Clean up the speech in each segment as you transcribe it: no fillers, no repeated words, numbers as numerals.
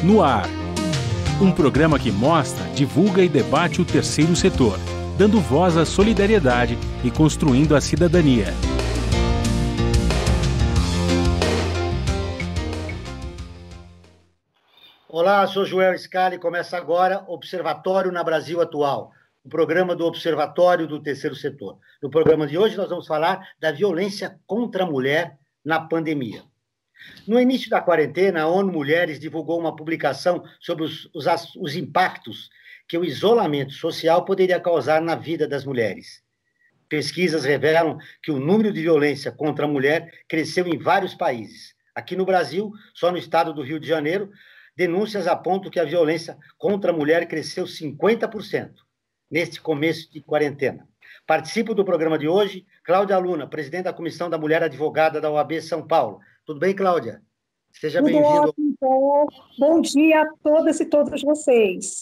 No Ar. Um programa que mostra, divulga e debate o terceiro setor, dando voz à solidariedade e construindo a cidadania. Olá, sou Joel Scali e começa agora Observatório na Brasil Atual, o programa do Observatório do Terceiro Setor. No programa de hoje nós vamos falar da violência contra a mulher na pandemia. No início da quarentena, a ONU Mulheres divulgou uma publicação sobre os impactos que o isolamento social poderia causar na vida das mulheres. Pesquisas revelam que o número de violência contra a mulher cresceu em vários países. Aqui no Brasil, só no estado do Rio de Janeiro, denúncias apontam que a violência contra a mulher cresceu 50% neste começo de quarentena. Participo do programa de hoje, Cláudia Luna, presidente da Comissão da Mulher Advogada da OAB São Paulo. Tudo bem, Cláudia? Seja bem-vindo. Bom dia a todas e todos vocês.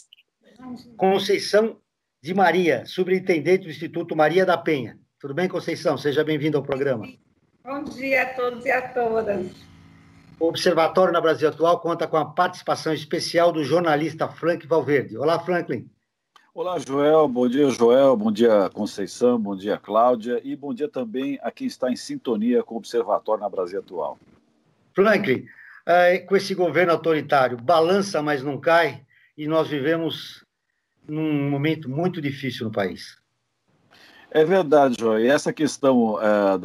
Conceição de Maria, superintendente do Instituto Maria da Penha. Tudo bem, Conceição? Seja bem-vindo ao programa. Bom dia a todos e a todas. O Observatório na Brasil Atual conta com a participação especial do jornalista Franklin Valverde. Olá, Franklin. Olá, Joel. Bom dia, Conceição, bom dia, Cláudia, e bom dia também a quem está em sintonia com o Observatório na Brasil Atual. Franklin, com esse governo autoritário, balança, mas não cai, e nós vivemos num momento muito difícil no país. É verdade, Joel. E essa questão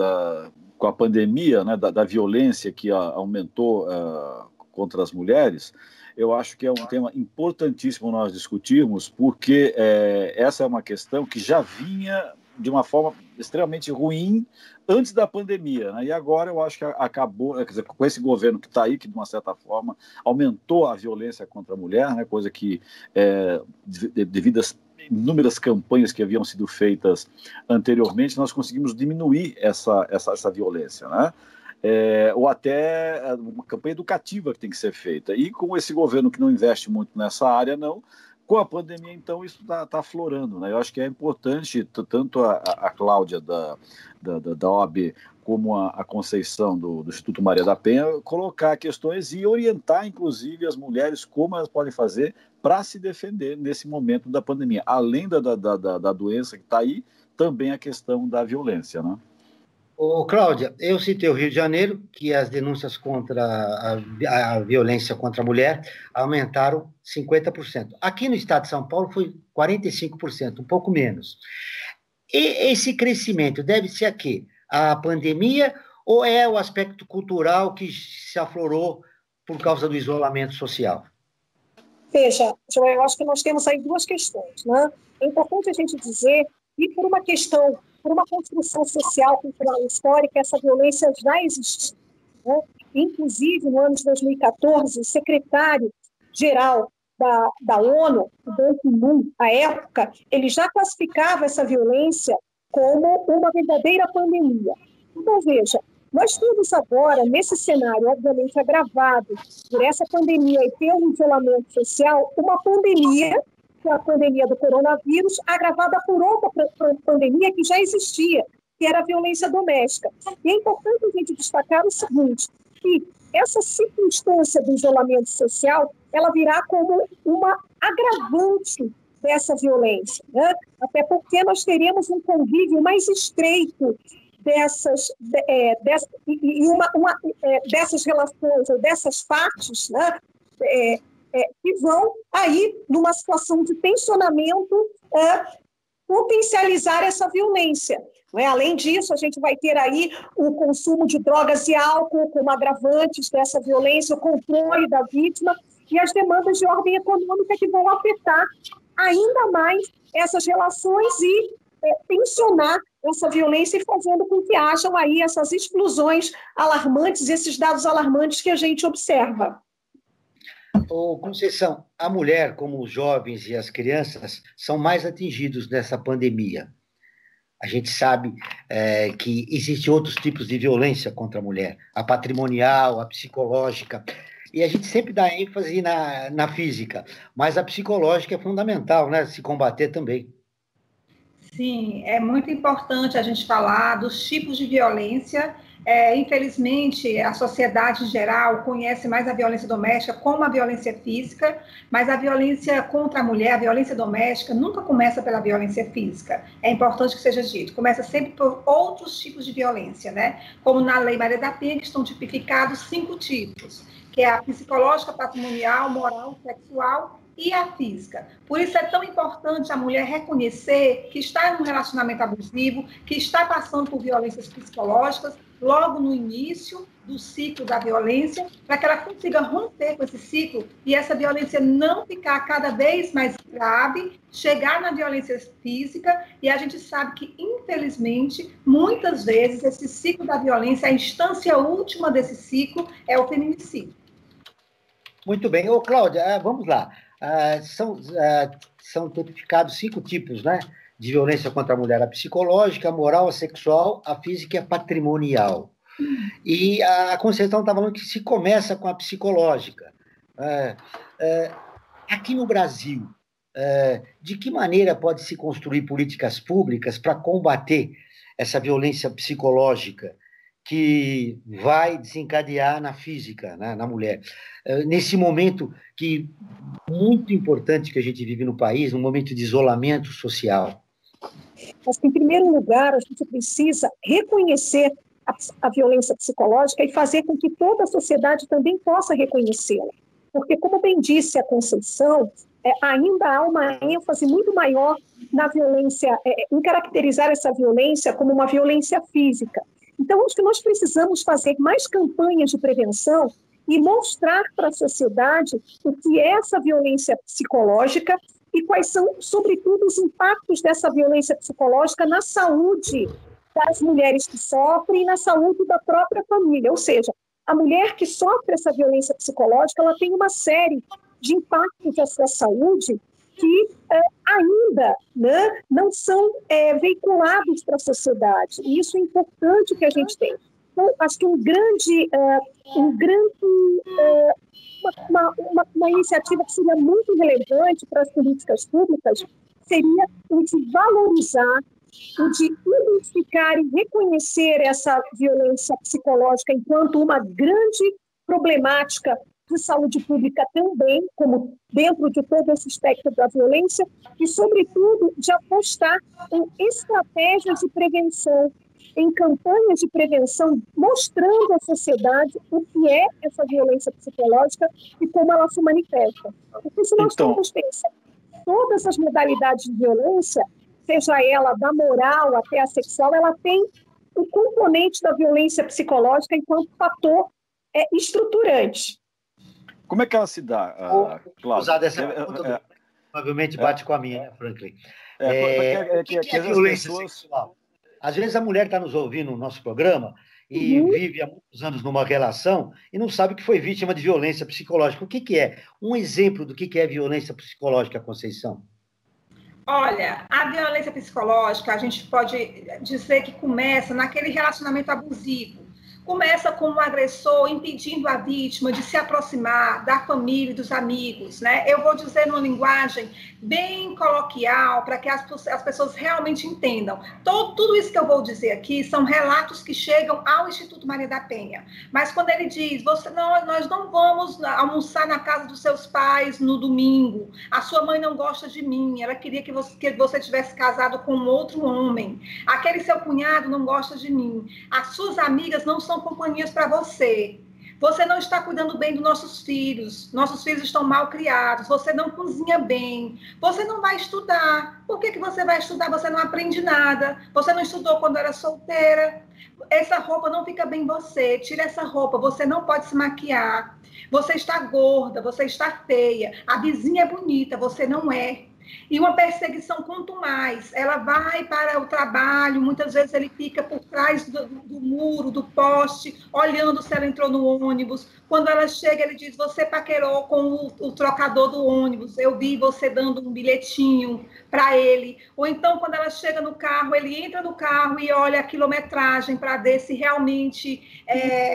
com a pandemia, né, da violência que aumentou contra as mulheres, eu acho que é um tema importantíssimo nós discutirmos, porque essa é uma questão que já vinha de uma forma extremamente ruim antes da pandemia, né? E agora eu acho que acabou, quer dizer, com esse governo que está aí, que de uma certa forma aumentou a violência contra a mulher, né? Coisa que, devido às inúmeras campanhas que haviam sido feitas anteriormente, nós conseguimos diminuir essa violência, né? Ou até uma campanha educativa que tem que ser feita. E com esse governo que não investe muito nessa área, com a pandemia, então, isso está aflorando, né? Eu acho que é importante, tanto a Cláudia da OAB como a Conceição do Instituto Maria da Penha, colocar questões e orientar, inclusive, as mulheres como elas podem fazer para se defender nesse momento da pandemia. Além da doença que está aí, também a questão da violência, né? Ô, Cláudia, eu citei o Rio de Janeiro, que as denúncias contra a violência contra a mulher aumentaram 50%. Aqui no estado de São Paulo foi 45%, um pouco menos. E esse crescimento deve ser a quê? A pandemia ou é o aspecto cultural que se aflorou por causa do isolamento social? Veja, Joel, eu acho que nós temos aí duas questões, né? É importante a gente dizer que por uma construção social, cultural e histórica, essa violência já existia, né? Inclusive, no ano de 2014, o secretário-geral da ONU, o Ban Ki-moon, à época, ele já classificava essa violência como uma verdadeira pandemia. Então, veja, nós temos agora, nesse cenário, obviamente agravado por essa pandemia e pelo isolamento social, uma pandemia, que é a pandemia do coronavírus, agravada por outra pandemia que já existia, que era a violência doméstica. E é importante a gente destacar o seguinte, que essa circunstância do isolamento social, ela virá como uma agravante dessa violência, né? Até porque nós teremos um convívio mais estreito dessas relações, ou dessas partes, né? Que vão aí, numa situação de tensionamento, potencializar essa violência. Não é? Além disso, a gente vai ter aí o consumo de drogas e álcool como agravantes dessa violência, o controle da vítima e as demandas de ordem econômica que vão afetar ainda mais essas relações e tensionar essa violência e fazendo com que hajam aí essas explosões alarmantes, esses dados alarmantes que a gente observa. Ô, Conceição, a mulher, como os jovens e as crianças, são mais atingidos nessa pandemia. A gente sabe que existem outros tipos de violência contra a mulher, a patrimonial, a psicológica, e a gente sempre dá ênfase na física, mas a psicológica é fundamental, né, se combater também. Sim, é muito importante a gente falar dos tipos de violência Infelizmente, a sociedade em geral conhece mais a violência doméstica como a violência física, mas a violência contra a mulher, a violência doméstica, nunca começa pela violência física. É importante que seja dito. Começa sempre por outros tipos de violência, né? Como na Lei Maria da Penha, que estão tipificados 5 tipos, que é a psicológica, patrimonial, moral, sexual e a física. Por isso é tão importante a mulher reconhecer que está em um relacionamento abusivo, que está passando por violências psicológicas, logo no início do ciclo da violência, para que ela consiga romper com esse ciclo e essa violência não ficar cada vez mais grave, chegar na violência física, e a gente sabe que, infelizmente, muitas vezes esse ciclo da violência, a instância última desse ciclo é o feminicídio. Muito bem. Ô, Cláudia, vamos lá. São tipificados 5 tipos, né, de violência contra a mulher: a psicológica, a moral, a sexual, a física e a patrimonial. E a Conceição está falando que se começa com a psicológica. Aqui no Brasil, de que maneira pode se construir políticas públicas para combater essa violência psicológica que vai desencadear na física, né, na mulher? Nesse momento muito importante que a gente vive no país, um momento de isolamento social. Mas, em primeiro lugar, a gente precisa reconhecer a violência psicológica e fazer com que toda a sociedade também possa reconhecê-la. Porque, como bem disse a Conceição, ainda há uma ênfase muito maior na violência, em caracterizar essa violência como uma violência física. Então, acho que nós precisamos fazer mais campanhas de prevenção e mostrar para a sociedade o que é essa violência psicológica e quais são, sobretudo, os impactos dessa violência psicológica na saúde das mulheres que sofrem e na saúde da própria família. Ou seja, a mulher que sofre essa violência psicológica, ela tem uma série de impactos na sua saúde que ainda, né, não são veiculados para a sociedade. E isso é importante que a gente tenha. Então, acho que uma iniciativa que seria muito relevante para as políticas públicas seria o de valorizar, o de identificar e reconhecer essa violência psicológica enquanto uma grande problemática de saúde pública também, como dentro de todo esse espectro da violência, e, sobretudo, de apostar em estratégias de prevenção, em campanhas de prevenção, mostrando à sociedade o que é essa violência psicológica e como ela se manifesta. Porque se nós formos pensar todas as modalidades de violência, seja ela da moral até a sexual, ela tem o componente da violência psicológica enquanto fator estruturante. Como é que ela se dá, Cláudia? Usar dessa pergunta, provavelmente bate com a minha, né, Franklin? O que é violência sexual? Às vezes a mulher está nos ouvindo no nosso programa e vive há muitos anos numa relação e não sabe que foi vítima de violência psicológica. O que é? Um exemplo do que é violência psicológica, Conceição? Olha, a violência psicológica, a gente pode dizer que começa naquele relacionamento abusivo. Começa com um agressor impedindo a vítima de se aproximar da família e dos amigos, né? Eu vou dizer numa linguagem bem coloquial, para que as pessoas realmente entendam. Tudo isso que eu vou dizer aqui são relatos que chegam ao Instituto Maria da Penha. Mas quando ele diz, nós não vamos almoçar na casa dos seus pais no domingo, a sua mãe não gosta de mim, ela queria que você tivesse casado com um outro homem, aquele seu cunhado não gosta de mim, as suas amigas não são companhias para você. Você não está cuidando bem dos nossos filhos estão mal criados, você não cozinha bem, você não vai estudar. Por que você vai estudar? Você não aprende nada, você não estudou quando era solteira, essa roupa não fica bem em você, tira essa roupa, você não pode se maquiar, você está gorda, você está feia, a vizinha é bonita, você não é. E uma perseguição quanto mais, ela vai para o trabalho, muitas vezes ele fica por trás do muro, do poste, olhando se ela entrou no ônibus. Quando ela chega, ele diz, você paquerou com o trocador do ônibus, eu vi você dando um bilhetinho para ele. Ou então, quando ela chega no carro, ele entra no carro e olha a quilometragem para ver se realmente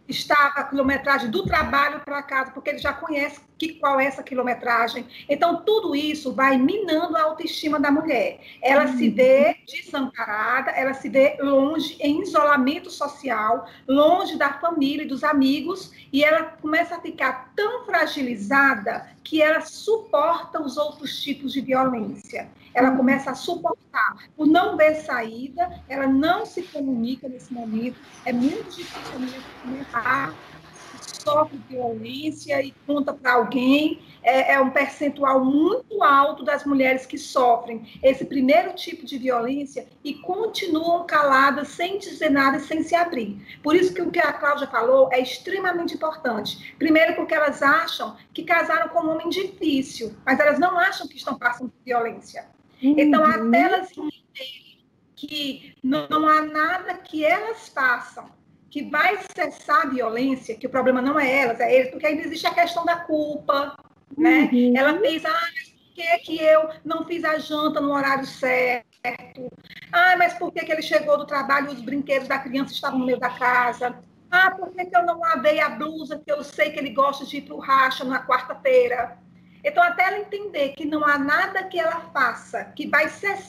estava a quilometragem do trabalho para casa, porque ele já conhece qual é essa quilometragem. Então, tudo isso vai minando a autoestima da mulher. Ela se vê desamparada, ela se vê longe, em isolamento social, longe da família e dos amigos, e ela começa a ficar tão fragilizada que ela suporta os outros tipos de violência. Ela começa a suportar. Por não ver saída, ela não se comunica nesse momento. É muito difícil a mulher começar, sofre violência e conta para alguém. É um percentual muito alto das mulheres que sofrem esse primeiro tipo de violência e continuam caladas, sem dizer nada e sem se abrir. Por isso que o que a Cláudia falou é extremamente importante. Primeiro porque elas acham que casaram com um homem difícil, mas elas não acham que estão passando por violência. Então, até elas entenderem que não há nada que elas façam que vai cessar a violência, que o problema não é elas, é eles, porque ainda existe a questão da culpa, né? Ela pensa, mas por que eu não fiz a janta no horário certo? Mas por que ele chegou do trabalho e os brinquedos da criança estavam no meio da casa? Por que eu não lavei a blusa que eu sei que ele gosta de ir para o racha na quarta-feira? Então, até ela entender que não há nada que ela faça que vai cessar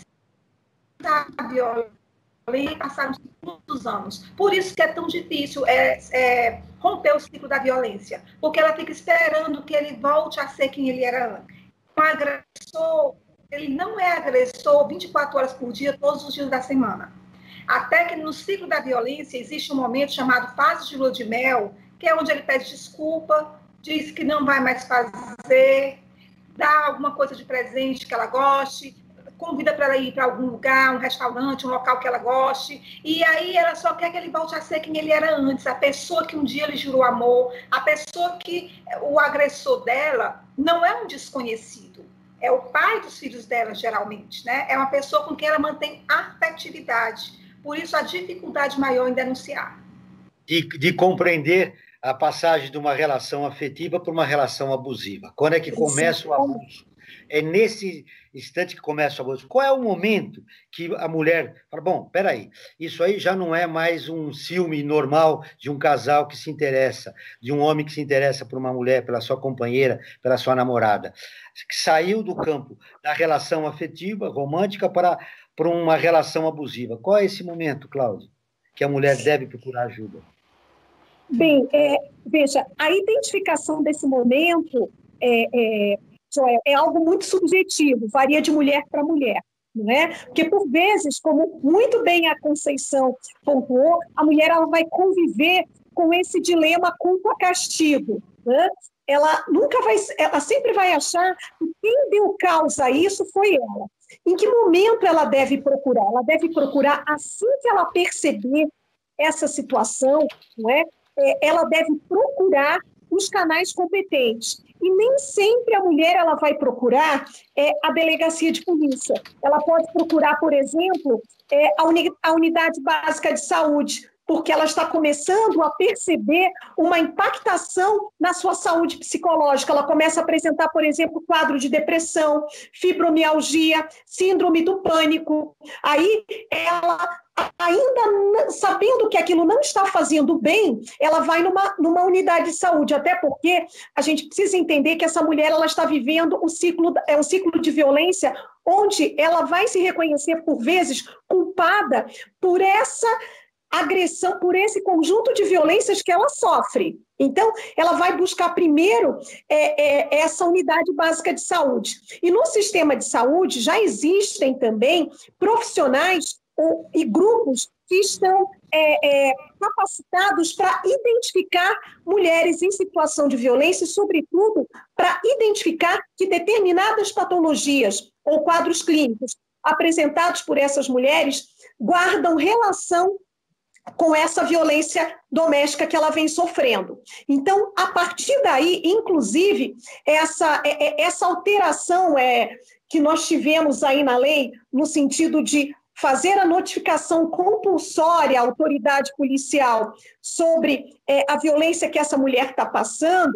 a violência, passaram muitos anos. Por isso que é tão difícil romper o ciclo da violência, porque ela fica esperando que ele volte a ser quem ele era antes. O agressor, ele não é agressor 24 horas por dia, todos os dias da semana. Até que no ciclo da violência existe um momento chamado fase de lua de mel, que é onde ele pede desculpa, diz que não vai mais fazer, dá alguma coisa de presente que ela goste, convida para ela ir para algum lugar, um restaurante, um local que ela goste, e aí ela só quer que ele volte a ser quem ele era antes, a pessoa que um dia ele jurou amor, a pessoa que o agressor dela não é um desconhecido, é o pai dos filhos dela, geralmente, né? É uma pessoa com quem ela mantém afetividade, por isso a dificuldade maior em denunciar. De compreender a passagem de uma relação afetiva para uma relação abusiva. Quando é que começa o abuso? É nesse instante que começa o abuso. Qual é o momento que a mulher fala, bom, peraí, isso aí já não é mais um ciúme normal de um casal que se interessa, de um homem que se interessa por uma mulher, pela sua companheira, pela sua namorada, que saiu do campo da relação afetiva, romântica, para uma relação abusiva. Qual é esse momento, Cláudia, que a mulher deve procurar ajuda? Bem, veja, a identificação desse momento Joel, é algo muito subjetivo, varia de mulher para mulher, não é? Porque, por vezes, como muito bem a Conceição pontuou, a mulher ela vai conviver com esse dilema culpa-castigo, né? Ela sempre vai achar que quem deu causa a isso foi ela. Em que momento ela deve procurar? Ela deve procurar assim que ela perceber essa situação, não é? Ela deve procurar os canais competentes. E nem sempre a mulher ela vai procurar a delegacia de polícia. Ela pode procurar, por exemplo, a unidade básica de saúde, porque ela está começando a perceber uma impactação na sua saúde psicológica. Ela começa a apresentar, por exemplo, quadro de depressão, fibromialgia, síndrome do pânico. Aí ela, ainda sabendo que aquilo não está fazendo bem, ela vai numa unidade de saúde, até porque a gente precisa entender que essa mulher ela está vivendo um ciclo de violência onde ela vai se reconhecer, por vezes, culpada por essa agressão, por esse conjunto de violências que ela sofre. Então, ela vai buscar primeiro essa unidade básica de saúde. E no sistema de saúde já existem também profissionais e grupos que estão capacitados para identificar mulheres em situação de violência e, sobretudo, para identificar que determinadas patologias ou quadros clínicos apresentados por essas mulheres guardam relação com essa violência doméstica que ela vem sofrendo. Então, a partir daí, inclusive, essa alteração que nós tivemos aí na lei, no sentido de fazer a notificação compulsória à autoridade policial sobre a violência que essa mulher está passando,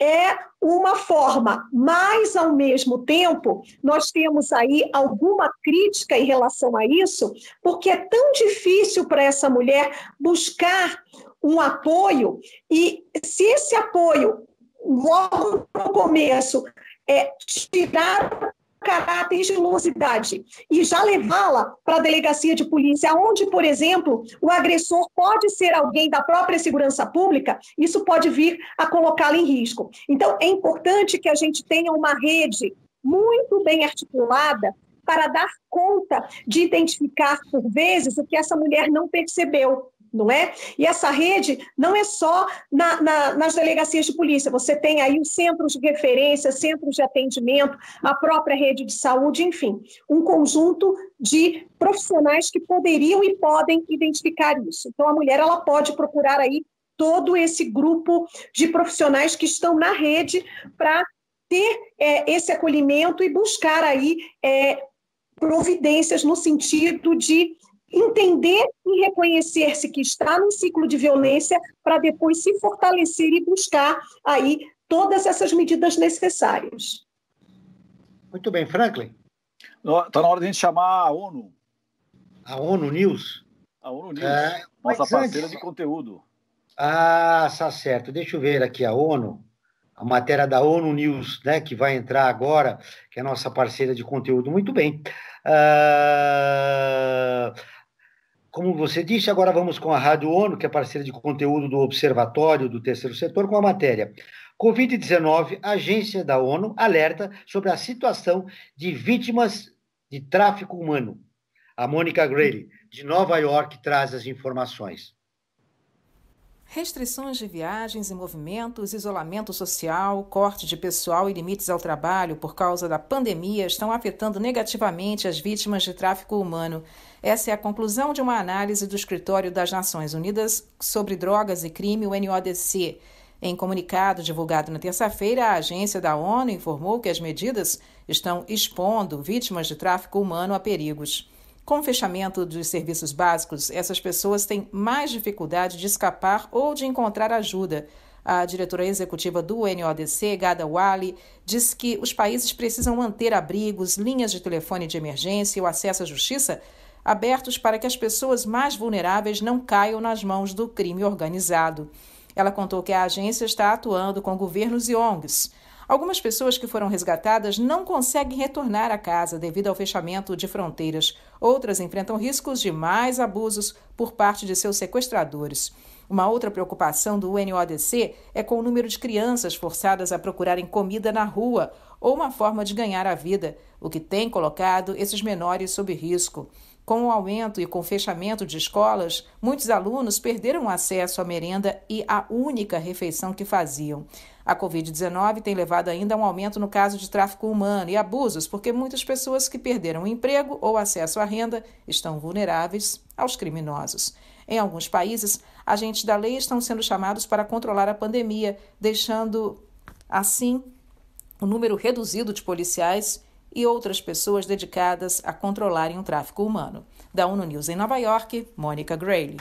é uma forma, mas, ao mesmo tempo, nós temos aí alguma crítica em relação a isso, porque é tão difícil para essa mulher buscar um apoio, e se esse apoio, logo no começo, tirar o caráter de ilusiosidade e já levá-la para a delegacia de polícia, onde, por exemplo, o agressor pode ser alguém da própria segurança pública, isso pode vir a colocá-la em risco. Então, é importante que a gente tenha uma rede muito bem articulada para dar conta de identificar, por vezes, o que essa mulher não percebeu. Não é? E essa rede não é só nas delegacias de polícia, você tem aí os centros de referência, centros de atendimento, a própria rede de saúde, enfim, um conjunto de profissionais que poderiam e podem identificar isso. Então, a mulher ela pode procurar aí todo esse grupo de profissionais que estão na rede para ter esse acolhimento e buscar aí providências no sentido de entender e reconhecer-se que está num ciclo de violência para depois se fortalecer e buscar aí todas essas medidas necessárias. Muito bem, Franklin. Está na hora de a gente chamar a ONU. A ONU News? A ONU News, nossa parceira de conteúdo. Ah, está certo. Deixa eu ver aqui a ONU, a matéria da ONU News, né, que vai entrar agora, que é a nossa parceira de conteúdo. Muito bem. Como você disse, agora vamos com a Rádio ONU, que é parceira de conteúdo do Observatório do Terceiro Setor, com a matéria Covid-19, a agência da ONU alerta sobre a situação de vítimas de tráfico humano. A Mônica Grayle, de Nova York, traz as informações. Restrições de viagens e movimentos, isolamento social, corte de pessoal e limites ao trabalho por causa da pandemia estão afetando negativamente as vítimas de tráfico humano. Essa é a conclusão de uma análise do Escritório das Nações Unidas sobre Drogas e Crime, o NODC. Em comunicado divulgado na terça-feira, a agência da ONU informou que as medidas estão expondo vítimas de tráfico humano a perigos. Com o fechamento dos serviços básicos, essas pessoas têm mais dificuldade de escapar ou de encontrar ajuda. A diretora executiva do NODC, Ghada Waly, diz que os países precisam manter abrigos, linhas de telefone de emergência e o acesso à justiça abertos para que as pessoas mais vulneráveis não caiam nas mãos do crime organizado. Ela contou que a agência está atuando com governos e ONGs. Algumas pessoas que foram resgatadas não conseguem retornar à casa devido ao fechamento de fronteiras. Outras enfrentam riscos de mais abusos por parte de seus sequestradores. Uma outra preocupação do NODC é com o número de crianças forçadas a procurarem comida na rua ou uma forma de ganhar a vida, o que tem colocado esses menores sob risco. Com o aumento e com o fechamento de escolas, muitos alunos perderam acesso à merenda e à única refeição que faziam. A Covid-19 tem levado ainda a um aumento no caso de tráfico humano e abusos, porque muitas pessoas que perderam o emprego ou acesso à renda estão vulneráveis aos criminosos. Em alguns países, agentes da lei estão sendo chamados para controlar a pandemia, deixando, assim, um número reduzido de policiais e outras pessoas dedicadas a controlarem o tráfico humano. Da ONU News em Nova York, Mônica Grayle.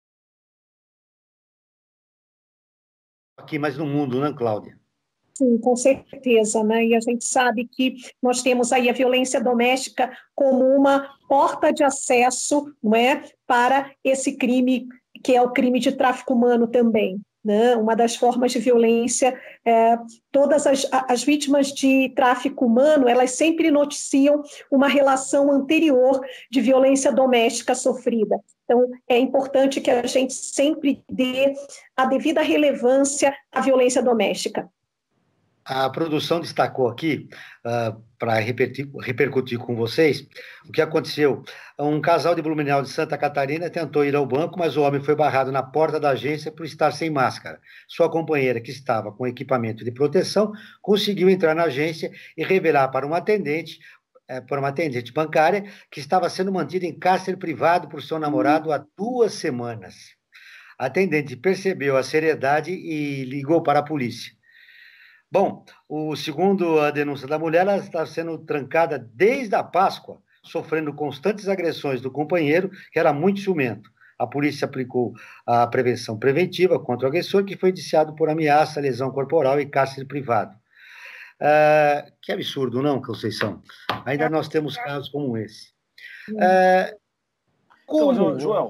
Aqui, mas no mundo, né, Cláudia? Sim, com certeza, né? E a gente sabe que nós temos aí a violência doméstica como uma porta de acesso, não é, para esse crime, que é o crime de tráfico humano também. Né? Uma das formas de violência, todas as vítimas de tráfico humano, elas sempre noticiam uma relação anterior de violência doméstica sofrida. Então, é importante que a gente sempre dê a devida relevância à violência doméstica. A produção destacou aqui, para repercutir com vocês, o que aconteceu. Um casal de Blumenau de Santa Catarina tentou ir ao banco, mas o homem foi barrado na porta da agência por estar sem máscara. Sua companheira, que estava com equipamento de proteção, conseguiu entrar na agência e revelar para uma atendente bancária que estava sendo mantida em cárcere privado por seu namorado há 2 semanas. A atendente percebeu a seriedade e ligou para a polícia. Bom, segundo a denúncia da mulher, ela está sendo trancada desde a Páscoa, sofrendo constantes agressões do companheiro, que era muito ciumento. A polícia aplicou a prevenção preventiva contra o agressor, que foi indiciado por ameaça, lesão corporal e cárcere privado. Que absurdo, não, Conceição? Ainda nós temos casos como esse. Então, Joel,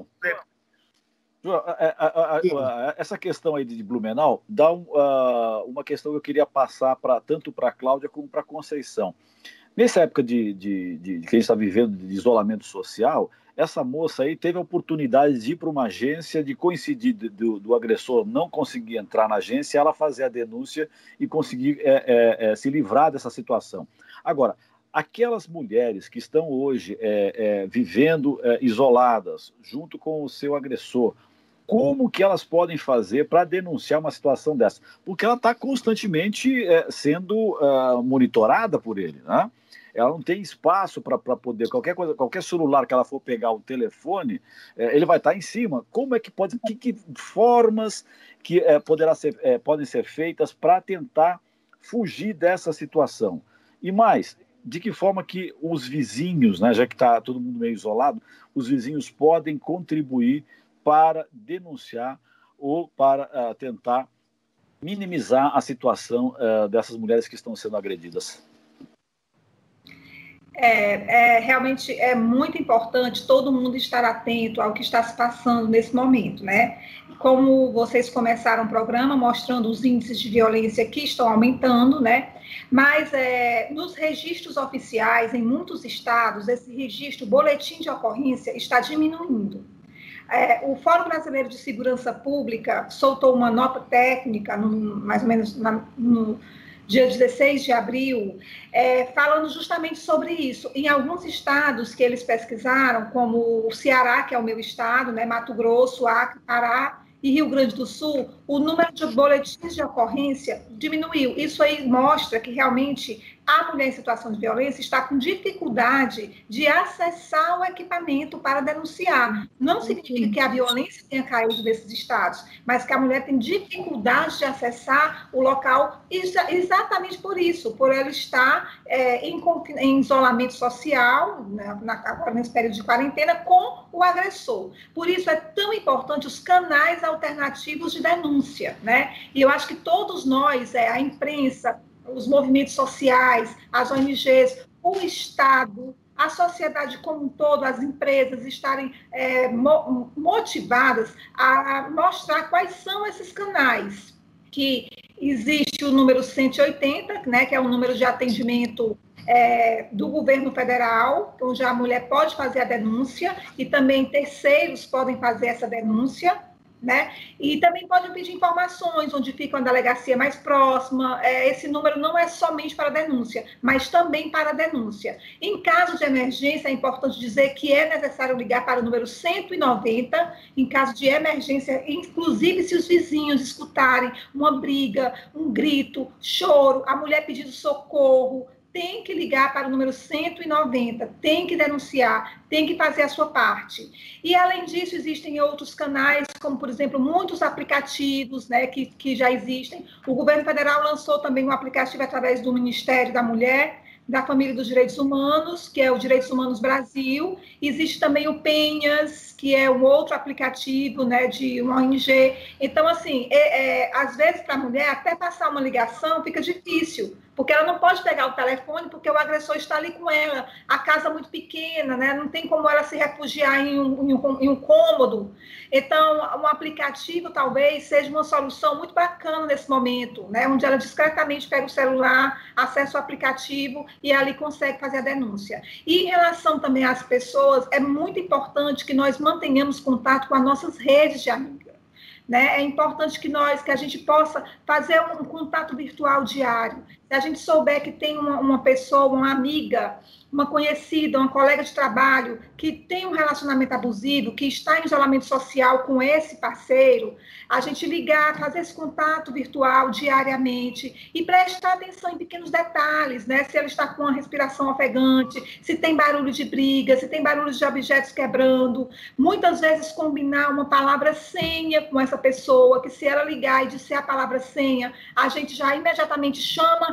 essa questão aí de Blumenau dá uma questão que eu queria passar tanto para a Cláudia como para a Conceição. Nessa época que a gente está vivendo de isolamento social, essa moça aí teve a oportunidade de ir para uma agência, de coincidir do agressor não conseguir entrar na agência, ela fazer a denúncia e conseguir se livrar dessa situação. Agora, aquelas mulheres que estão hoje vivendo isoladas, junto com o seu agressor, como que elas podem fazer para denunciar uma situação dessa? Porque ela está constantemente sendo monitorada por ele, né? Ela não tem espaço para poder, qualquer celular que ela for pegar o telefone, ele vai estar em cima. Como é que pode, que formas que podem ser feitas para tentar fugir dessa situação? E mais, de que forma que os vizinhos, né, já que está todo mundo meio isolado, os vizinhos podem contribuir para denunciar ou para tentar minimizar a situação dessas mulheres que estão sendo agredidas? Realmente é muito importante todo mundo estar atento ao que está se passando nesse momento, né? Como vocês começaram o programa mostrando os índices de violência que estão aumentando, né? Mas nos registros oficiais, em muitos estados, esse registro, boletim de ocorrência, está diminuindo. O Fórum Brasileiro de Segurança Pública soltou uma nota técnica, mais ou menos no dia 16 de abril, falando justamente sobre isso. Em alguns estados que eles pesquisaram, como o Ceará, que é o meu estado, né, Mato Grosso, Acre, Pará e Rio Grande do Sul, o número de boletins de ocorrência diminuiu. Isso aí mostra que realmente a mulher em situação de violência está com dificuldade de acessar o equipamento para denunciar. Não significa que a violência tenha caído desses estados, mas que a mulher tem dificuldade de acessar o local exatamente por isso, por ela estar em isolamento social, né, agora nesse período de quarentena, com o agressor. Por isso é tão importante os canais alternativos de denúncia, né? E eu acho que todos nós, a imprensa, os movimentos sociais, as ONGs, o Estado, a sociedade como um todo, as empresas estarem motivadas a mostrar quais são esses canais. Que existe o número 180, né, que é o número de atendimento do governo federal, onde a mulher pode fazer a denúncia, e também terceiros podem fazer essa denúncia, né? E também podem pedir informações, onde fica uma delegacia mais próxima. Esse número não é somente para denúncia, mas também para denúncia. Em caso de emergência, é importante dizer que é necessário ligar para o número 190, em caso de emergência, inclusive se os vizinhos escutarem uma briga, um grito, choro, a mulher pedindo socorro, tem que ligar para o número 190, tem que denunciar, tem que fazer a sua parte. E, além disso, existem outros canais, como, por exemplo, muitos aplicativos, né, que já existem. O governo federal lançou também um aplicativo através do Ministério da Mulher, da Família e dos Direitos Humanos, que é o Direitos Humanos Brasil. Existe também o Penhas, que é um outro aplicativo, né, de uma ONG. Então, assim, às vezes, para a mulher, até passar uma ligação fica difícil, porque ela não pode pegar o telefone, porque o agressor está ali com ela, a casa é muito pequena, né? Não tem como ela se refugiar em um cômodo. Então, um aplicativo talvez seja uma solução muito bacana nesse momento, né? Onde ela discretamente pega o celular, acessa o aplicativo e ali consegue fazer a denúncia. E em relação também às pessoas, é muito importante que nós mantenhamos contato com as nossas redes de amigas. Né? É importante que a gente possa fazer um contato virtual diário. Se a gente souber que tem uma pessoa, uma amiga, uma conhecida, uma colega de trabalho que tem um relacionamento abusivo, que está em isolamento social com esse parceiro, a gente ligar, fazer esse contato virtual diariamente e prestar atenção em pequenos detalhes, né? Se ela está com uma respiração ofegante, se tem barulho de briga, se tem barulho de objetos quebrando. Muitas vezes combinar uma palavra senha com essa pessoa, que se ela ligar e disser a palavra senha, a gente já imediatamente chama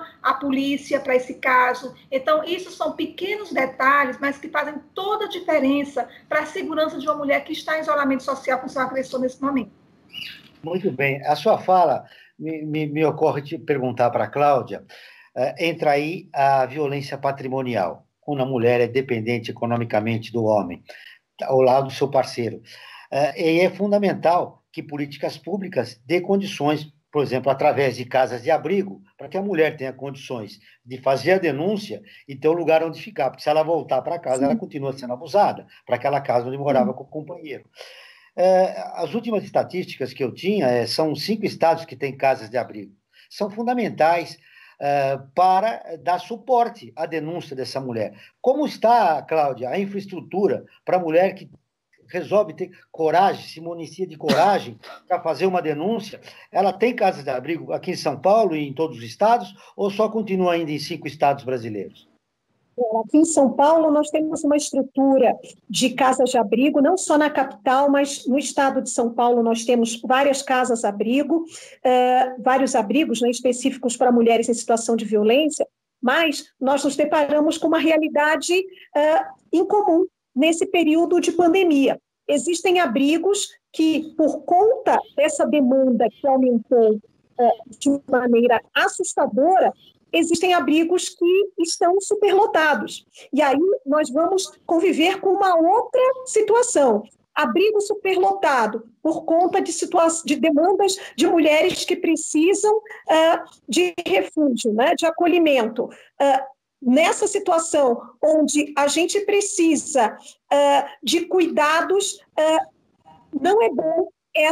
chama a polícia para esse caso. Então, isso são pequenos detalhes, mas que fazem toda a diferença para a segurança de uma mulher que está em isolamento social com seu agressor nesse momento. Muito bem. A sua fala me ocorre te perguntar para a Cláudia, entra aí a violência patrimonial, quando a mulher é dependente economicamente do homem, ao lado do seu parceiro. E é fundamental que políticas públicas dê condições, por exemplo, através de casas de abrigo, para que a mulher tenha condições de fazer a denúncia e ter um lugar onde ficar, porque se ela voltar para casa, ela continua sendo abusada, para aquela casa onde morava com o companheiro. As últimas estatísticas que eu tinha são 5 estados que têm casas de abrigo. São fundamentais para dar suporte à denúncia dessa mulher. Como está, Cláudia, a infraestrutura para a mulher que resolve ter coragem, se municia de coragem para fazer uma denúncia? Ela tem casas de abrigo aqui em São Paulo e em todos os estados, ou só continua ainda em 5 estados brasileiros? Aqui em São Paulo, nós temos uma estrutura de casas de abrigo, não só na capital, mas no estado de São Paulo nós temos várias casas-abrigo, vários abrigos, né, específicos para mulheres em situação de violência, mas nós nos deparamos com uma realidade incomum nesse período de pandemia. Existem abrigos que, por conta dessa demanda que aumentou de maneira assustadora, existem abrigos que estão superlotados. E aí nós vamos conviver com uma outra situação. Abrigo superlotado por conta de demandas de mulheres que precisam de refúgio, né, de acolhimento. Nessa situação onde a gente precisa de cuidados, não é bom.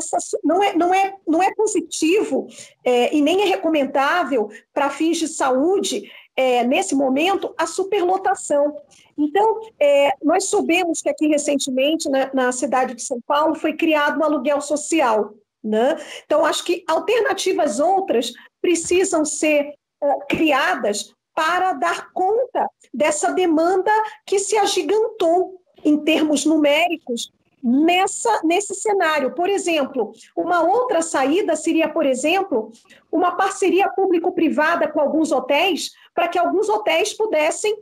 Não é positivo e nem é recomendável para fins de saúde, nesse momento, a superlotação. Então, nós soubemos que aqui recentemente, na cidade de São Paulo, foi criado um aluguel social, né? Então, acho que alternativas outras precisam ser criadas para dar conta dessa demanda que se agigantou em termos numéricos nesse cenário. Por exemplo, uma outra saída seria, por exemplo, uma parceria público-privada com alguns hotéis, para que alguns hotéis pudessem,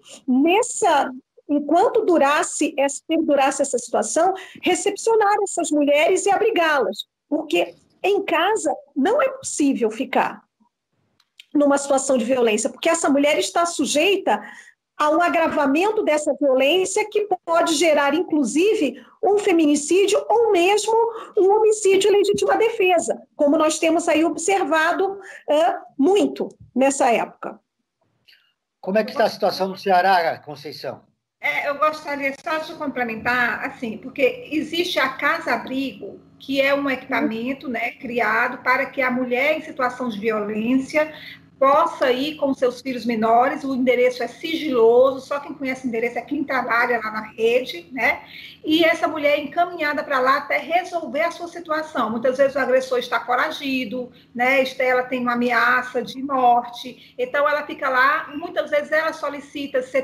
enquanto durasse essa situação, recepcionar essas mulheres e abrigá-las, porque em casa não é possível ficar numa situação de violência, porque essa mulher está sujeita a um agravamento dessa violência que pode gerar, inclusive, um feminicídio ou mesmo um homicídio em legítima defesa, como nós temos aí observado muito nessa época. Como é que está a situação no Ceará, Conceição? Eu gostaria só de complementar, assim, porque existe a casa-abrigo, que é um equipamento, né, criado para que a mulher em situação de violência possa ir com seus filhos menores. O endereço é sigiloso, só quem conhece o endereço é quem trabalha lá na rede, né? E essa mulher é encaminhada para lá até resolver a sua situação. Muitas vezes o agressor está foragido, né? Ela tem uma ameaça de morte, então ela fica lá. Muitas vezes ela solicita ser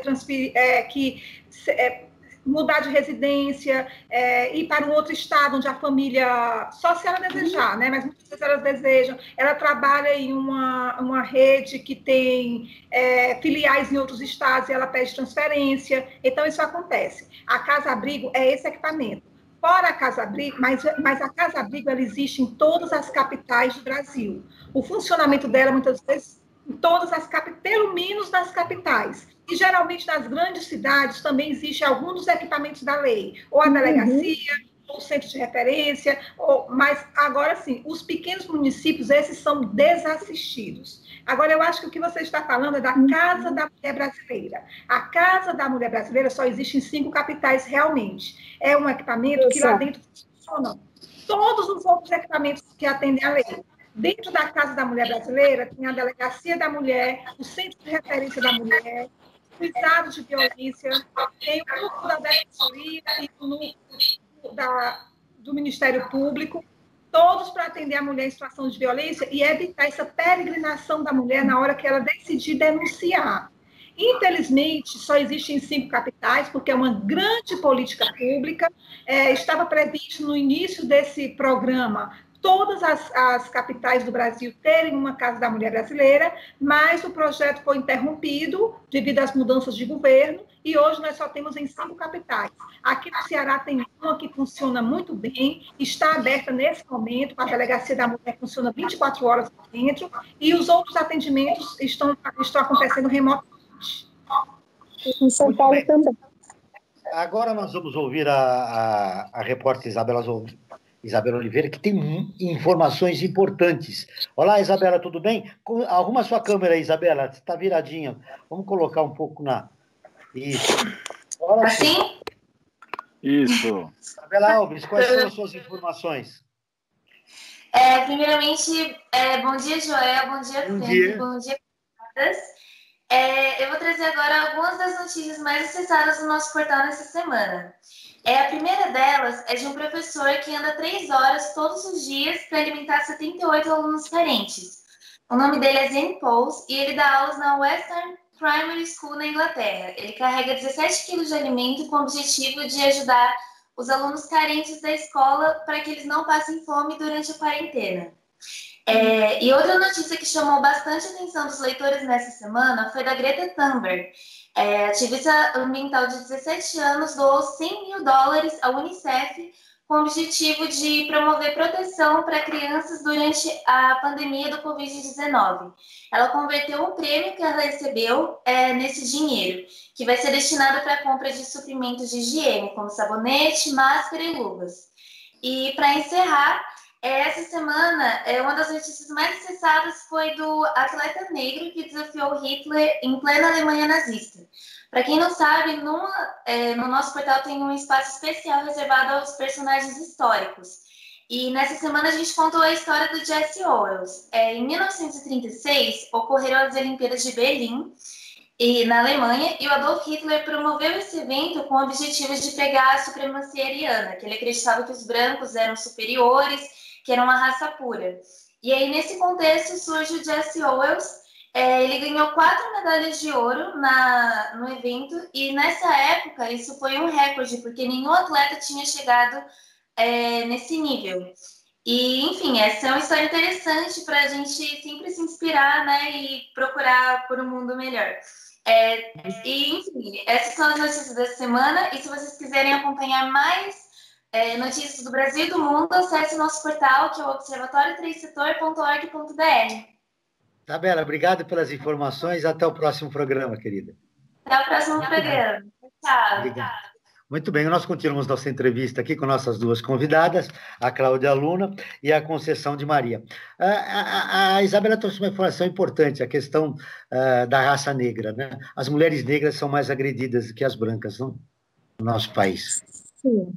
mudar de residência, ir para um outro estado onde a família, só se ela desejar, né? Mas muitas vezes elas desejam. Ela trabalha em uma rede que tem filiais em outros estados e ela pede transferência. Então, isso acontece. A casa-abrigo é esse equipamento. Fora a casa-abrigo, mas a casa-abrigo ela existe em todas as capitais do Brasil. O funcionamento dela, muitas vezes, em todas as capitais, pelo menos nas capitais. E, geralmente, nas grandes cidades também existe algum dos equipamentos da lei, ou a delegacia, ou o centro de referência, mas, agora sim, os pequenos municípios, esses são desassistidos. Agora, eu acho que o que você está falando é da Casa da Mulher Brasileira. A Casa da Mulher Brasileira só existe em 5 capitais, realmente. É um equipamento que lá dentro funciona todos os outros equipamentos que atendem à lei. Dentro da Casa da Mulher Brasileira, tem a Delegacia da Mulher, o Centro de Referência da Mulher, cuidados de violência, tem o núcleo da Defensoria e o núcleo do Ministério Público, todos para atender a mulher em situação de violência e evitar essa peregrinação da mulher na hora que ela decidir denunciar. Infelizmente, só existe em 5 capitais, porque é uma grande política pública. Estava previsto no início desse programa todas as capitais do Brasil terem uma Casa da Mulher Brasileira, mas o projeto foi interrompido devido às mudanças de governo, e hoje nós só temos em 5 capitais. Aqui no Ceará tem uma que funciona muito bem, está aberta nesse momento, a Delegacia da Mulher funciona 24 horas dentro, e os outros atendimentos estão acontecendo remotamente. Em São Paulo também. Agora nós vamos ouvir a repórter Isabela Oliveira, que tem informações importantes. Olá, Isabela, tudo bem? Arruma sua câmera aí, Isabela, você está viradinha. Vamos colocar um pouco na... Isso. Assim? Isso. Isabela Alves, quais são as suas informações? Primeiramente, bom dia, Joel, bom dia, Fê, bom dia a todas. Eu vou trazer agora algumas das notícias mais acessadas no nosso portal nessa semana. A primeira delas é de um professor que anda 3 horas todos os dias para alimentar 78 alunos carentes. O nome dele é Zane Pauls e ele dá aulas na Western Primary School na Inglaterra. Ele carrega 17 quilos de alimento com o objetivo de ajudar os alunos carentes da escola para que eles não passem fome durante a quarentena. E outra notícia que chamou bastante a atenção dos leitores nessa semana foi da Greta Thunberg. Ativista ambiental de 17 anos doou $100 mil à Unicef com o objetivo de promover proteção para crianças durante a pandemia do Covid-19. Ela converteu um prêmio que ela recebeu nesse dinheiro, que vai ser destinado para a compra de suprimentos de higiene, como sabonete, máscara e luvas. E para encerrar, essa semana, uma das notícias mais acessadas foi do atleta negro que desafiou Hitler em plena Alemanha nazista. Para quem não sabe, no nosso portal tem um espaço especial reservado aos personagens históricos. E nessa semana a gente contou a história do Jesse Owens. Em 1936, ocorreram as Olimpíadas de Berlim, na Alemanha, e o Adolf Hitler promoveu esse evento com o objetivo de pregar a supremacia ariana, que ele acreditava que os brancos eram superiores, que era uma raça pura. E aí, nesse contexto, surge o Jesse Owens. Ele ganhou 4 medalhas de ouro no evento, e nessa época isso foi um recorde, porque nenhum atleta tinha chegado nesse nível. E, enfim, essa é uma história interessante para a gente sempre se inspirar, né, e procurar por um mundo melhor. E, enfim, essas são as notícias dessa semana, e se vocês quiserem acompanhar mais notícias do Brasil e do mundo, acesse o nosso portal, que é o observatório3setor.org.br. Isabela, obrigado pelas informações. Até o próximo programa, querida. Até o próximo programa. Tchau. Obrigado. Muito bem, nós continuamos nossa entrevista aqui com nossas 2 convidadas, a Cláudia Luna e a Conceição de Maria. A Isabela trouxe uma informação importante, a questão da raça negra, né? As mulheres negras são mais agredidas do que as brancas, não? No nosso país. Sim.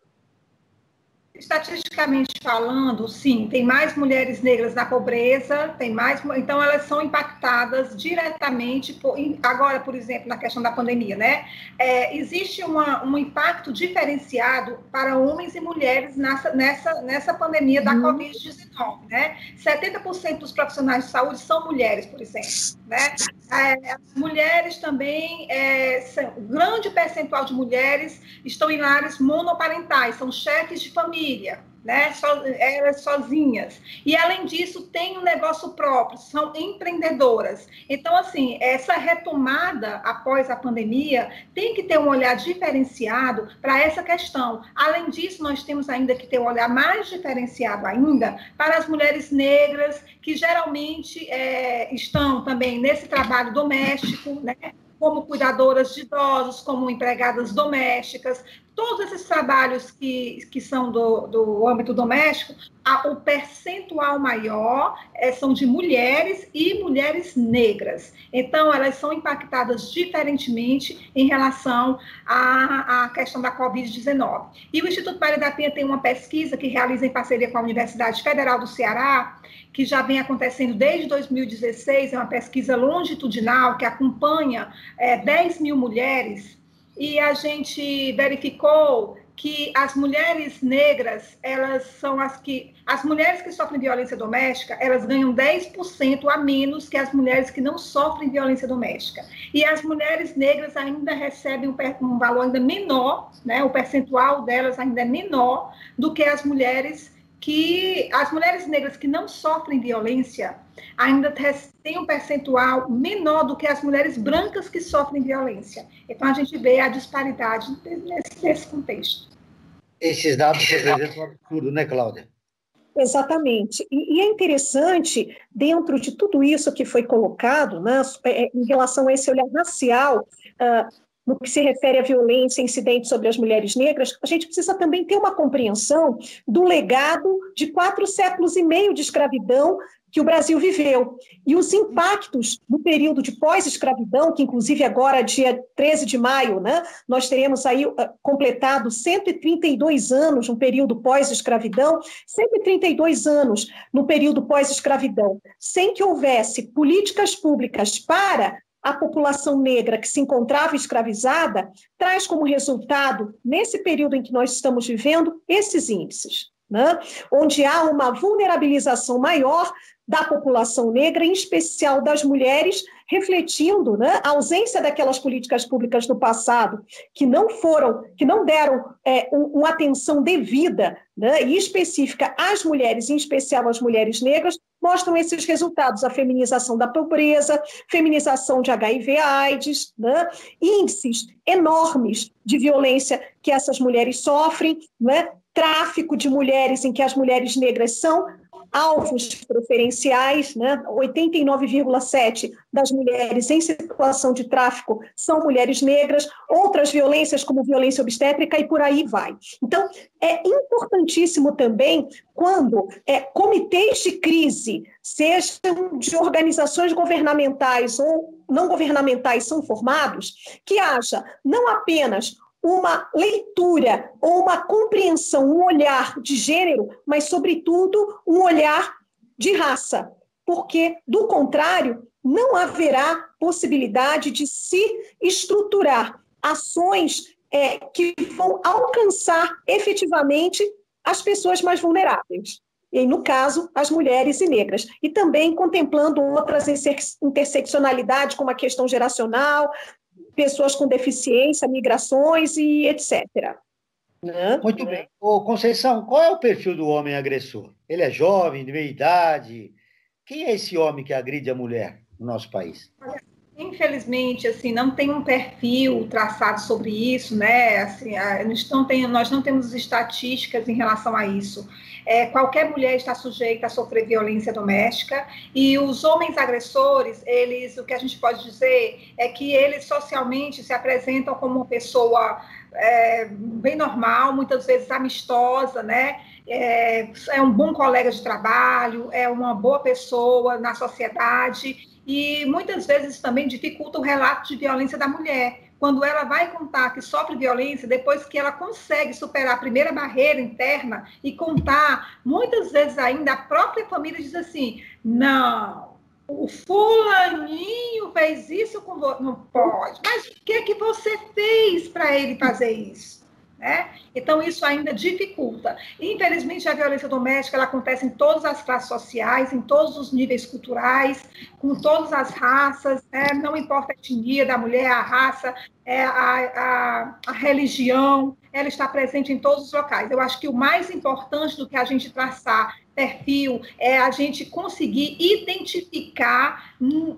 Estatisticamente falando, sim, tem mais mulheres negras na pobreza, então elas são impactadas diretamente, agora, por exemplo, na questão da pandemia, né? Existe um impacto diferenciado para homens e mulheres nessa pandemia da Covid-19, né? 70% dos profissionais de saúde são mulheres, por exemplo, né? As mulheres também, um grande percentual de mulheres estão em lares monoparentais, são chefes de família, né? Elas sozinhas. E, além disso, tem um negócio próprio, são empreendedoras. Então, assim, essa retomada após a pandemia tem que ter um olhar diferenciado para essa questão. Além disso, nós temos ainda que ter um olhar mais diferenciado ainda para as mulheres negras, que geralmente estão também nesse trabalho doméstico, né? Como cuidadoras de idosos, como empregadas domésticas, todos esses trabalhos que são do âmbito doméstico, o percentual maior são de mulheres e mulheres negras. Então, elas são impactadas diferentemente em relação à questão da Covid-19. E o Instituto Maria da Penha tem uma pesquisa que realiza em parceria com a Universidade Federal do Ceará, que já vem acontecendo desde 2016, é uma pesquisa longitudinal que acompanha 10 mil mulheres, e a gente verificou que as mulheres negras, as mulheres que sofrem violência doméstica, elas ganham 10% a menos que as mulheres que não sofrem violência doméstica. E as mulheres negras ainda recebem um valor ainda menor, né? O percentual delas ainda é menor do que as mulheres que as mulheres negras que não sofrem violência ainda têm um percentual menor do que as mulheres brancas que sofrem violência. Então, a gente vê a disparidade nesse contexto. Esses dados representam um absurdo, né, Cláudia? Exatamente. E é interessante, dentro de tudo isso que foi colocado, né, em relação a esse olhar racial, no que se refere à violência incidente sobre as mulheres negras, a gente precisa também ter uma compreensão do legado de 4 séculos e meio de escravidão que o Brasil viveu. E os impactos do período de pós-escravidão, que inclusive agora, dia 13 de maio, né, nós teremos aí completado 132 anos no período pós-escravidão, 132 anos no período pós-escravidão, sem que houvesse políticas públicas para a população negra que se encontrava escravizada, traz como resultado, nesse período em que nós estamos vivendo, esses índices, né? Onde há uma vulnerabilização maior da população negra, em especial das mulheres, refletindo, né, a ausência daquelas políticas públicas do passado que não deram uma atenção devida, né, e específica às mulheres, em especial às mulheres negras, mostram esses resultados: a feminização da pobreza, feminização de HIV/AIDS, né, índices enormes de violência que essas mulheres sofrem, né, tráfico de mulheres em que as mulheres negras são alvos preferenciais, né? 89,7% das mulheres em situação de tráfico são mulheres negras, outras violências como violência obstétrica e por aí vai. Então, é importantíssimo também quando comitês de crise, sejam de organizações governamentais ou não governamentais, são formados, que haja não apenas uma leitura ou uma compreensão, um olhar de gênero, mas, sobretudo, um olhar de raça, porque, do contrário, não haverá possibilidade de se estruturar ações que vão alcançar efetivamente as pessoas mais vulneráveis. E, no caso, as mulheres e negras. E também contemplando outras interseccionalidades, como a questão geracional, pessoas com deficiência, migrações e etc. Né? Muito bem. Ô, Conceição, qual é o perfil do homem agressor? Ele é jovem, de meia idade? Quem é esse homem que agride a mulher no nosso país? Infelizmente, assim, não tem um perfil traçado sobre isso, né? Assim, nós não temos estatísticas em relação a isso. Qualquer mulher está sujeita a sofrer violência doméstica, e os homens agressores, o que a gente pode dizer é que eles socialmente se apresentam como uma pessoa bem normal, muitas vezes amistosa, né? É um bom colega de trabalho, é uma boa pessoa na sociedade, e muitas vezes também dificulta o relato de violência da mulher. Quando ela vai contar que sofre violência, depois que ela consegue superar a primeira barreira interna e contar, muitas vezes ainda a própria família diz assim: não, o fulaninho fez isso com você. Não pode. Mas o que você fez para ele fazer isso? Né? Então, isso ainda dificulta. Infelizmente, a violência doméstica ela acontece em todas as classes sociais, em todos os níveis culturais, com todas as raças, né? Não importa a etnia da mulher, a raça, a religião, ela está presente em todos os locais. Eu acho que o mais importante do que a gente traçar perfil é a gente conseguir identificar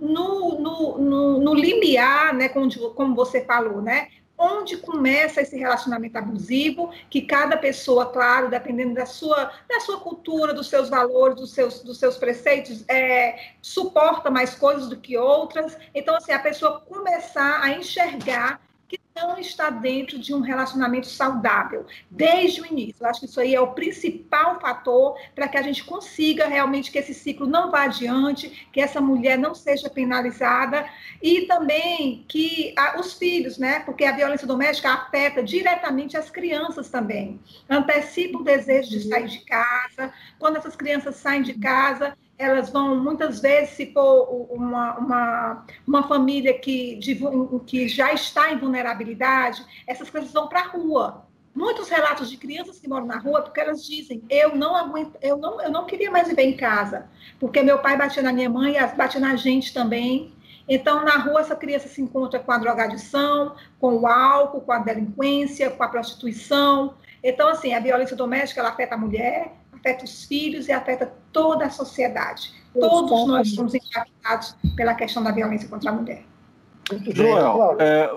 no limiar, né, como você falou, né? Onde começa esse relacionamento abusivo, que cada pessoa, claro, dependendo da sua cultura, dos seus valores, dos seus preceitos, suporta mais coisas do que outras. Então, assim, a pessoa começar a enxergar que não está dentro de um relacionamento saudável, desde o início. Eu acho que isso aí é o principal fator para que a gente consiga realmente que esse ciclo não vá adiante, que essa mulher não seja penalizada, e também que os filhos, né? Porque a violência doméstica afeta diretamente as crianças também. Antecipa o desejo de sair de casa. Quando essas crianças saem de casa, elas vão, muitas vezes, se for uma família que já está em vulnerabilidade, essas crianças vão para a rua. Muitos relatos de crianças que moram na rua, porque elas dizem: eu não aguento, eu não queria mais viver em casa, porque meu pai batia na minha mãe e batia na gente também. Então, na rua, essa criança se encontra com a drogadição, com o álcool, com a delinquência, com a prostituição. Então, assim, a violência doméstica ela afeta a mulher, afeta os filhos e afeta toda a sociedade. Todos nós somos impactados pela questão da violência contra a mulher. Joel,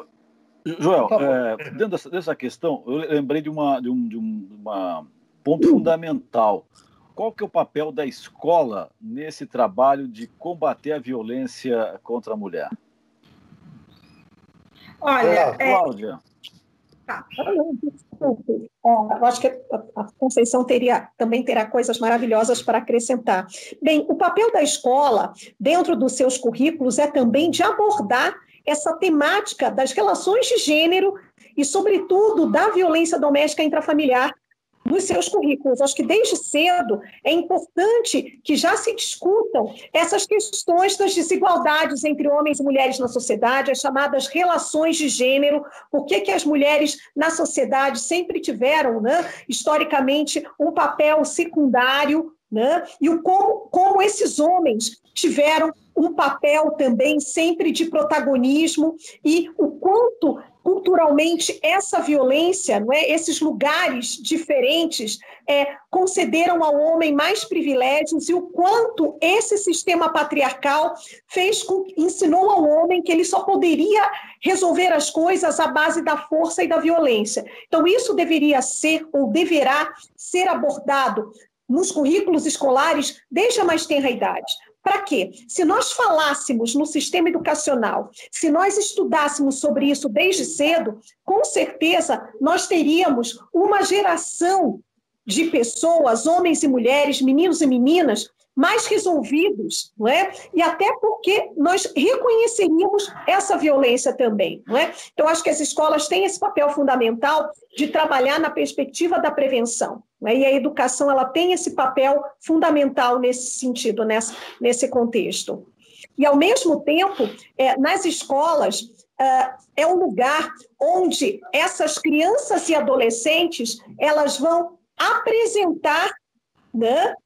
dentro dessa questão, eu lembrei de um ponto fundamental. Qual que é o papel da escola nesse trabalho de combater a violência contra a mulher? Olha, Cláudia. Tá. Eu acho que a Conceição também terá coisas maravilhosas para acrescentar. Bem, o papel da escola, dentro dos seus currículos, é também de abordar essa temática das relações de gênero e, sobretudo, da violência doméstica intrafamiliar nos seus currículos. Acho que desde cedo é importante que já se discutam essas questões das desigualdades entre homens e mulheres na sociedade, as chamadas relações de gênero, por que as mulheres na sociedade sempre tiveram, né, historicamente, um papel secundário, né, e como esses homens tiveram um papel também sempre de protagonismo e o quanto culturalmente essa violência, não é, esses lugares diferentes concederam ao homem mais privilégios e o quanto esse sistema patriarcal ensinou ao homem que ele só poderia resolver as coisas à base da força e da violência. Então isso deveria ser ou deverá ser abordado nos currículos escolares desde a mais tenra idade. Para quê? Se nós falássemos no sistema educacional, se nós estudássemos sobre isso desde cedo, com certeza nós teríamos uma geração de pessoas, homens e mulheres, meninos e meninas, mais resolvidos, não é? E até porque nós reconheceríamos essa violência também, não é? Então, acho que as escolas têm esse papel fundamental de trabalhar na perspectiva da prevenção, não é? E a educação ela tem esse papel fundamental nesse sentido, nesse contexto. E, ao mesmo tempo, nas escolas, é um lugar onde essas crianças e adolescentes elas vão apresentar, né,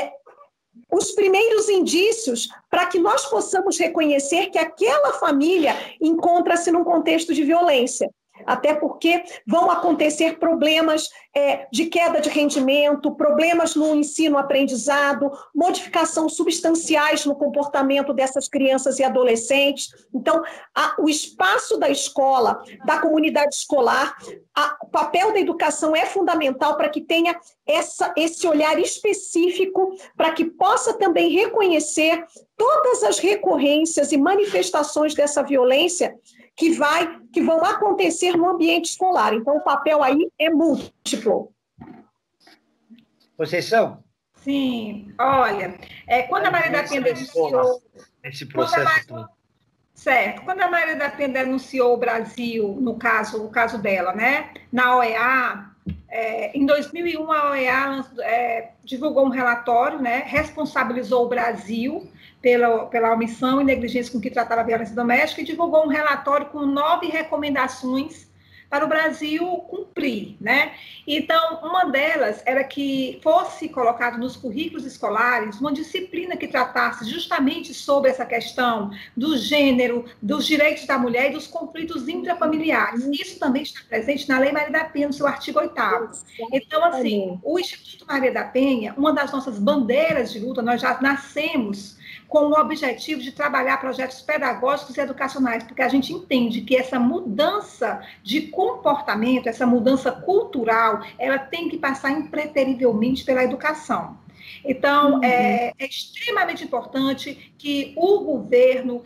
os primeiros indícios para que nós possamos reconhecer que aquela família encontra-se num contexto de violência. Até porque vão acontecer problemas de queda de rendimento, problemas no ensino-aprendizado, modificação substanciais no comportamento dessas crianças e adolescentes. Então, o espaço da escola, da comunidade escolar, o papel da educação é fundamental para que tenha esse olhar específico, para que possa também reconhecer todas as recorrências e manifestações dessa violência que vão acontecer no ambiente escolar. Então, o papel aí é múltiplo. Conceição? Sim, olha, quando a Maria da Penha denunciou... Esse processo todo. Certo. Quando a Maria da Penha denunciou o Brasil, o caso dela, né, na OEA, em 2001, a OEA divulgou um relatório, né, responsabilizou o Brasil pela omissão e negligência com que tratava a violência doméstica e divulgou um relatório com 9 recomendações para o Brasil cumprir, né? Então, uma delas era que fosse colocado nos currículos escolares uma disciplina que tratasse justamente sobre essa questão do gênero, dos direitos da mulher e dos conflitos intrafamiliares. Isso também está presente na Lei Maria da Penha, no seu artigo 8º. Então, assim, o Instituto Maria da Penha, uma das nossas bandeiras de luta, nós já nascemos com o objetivo de trabalhar projetos pedagógicos e educacionais, porque a gente entende que essa mudança de comportamento, essa mudança cultural, ela tem que passar impreterivelmente pela educação. Então, é extremamente importante que o governo,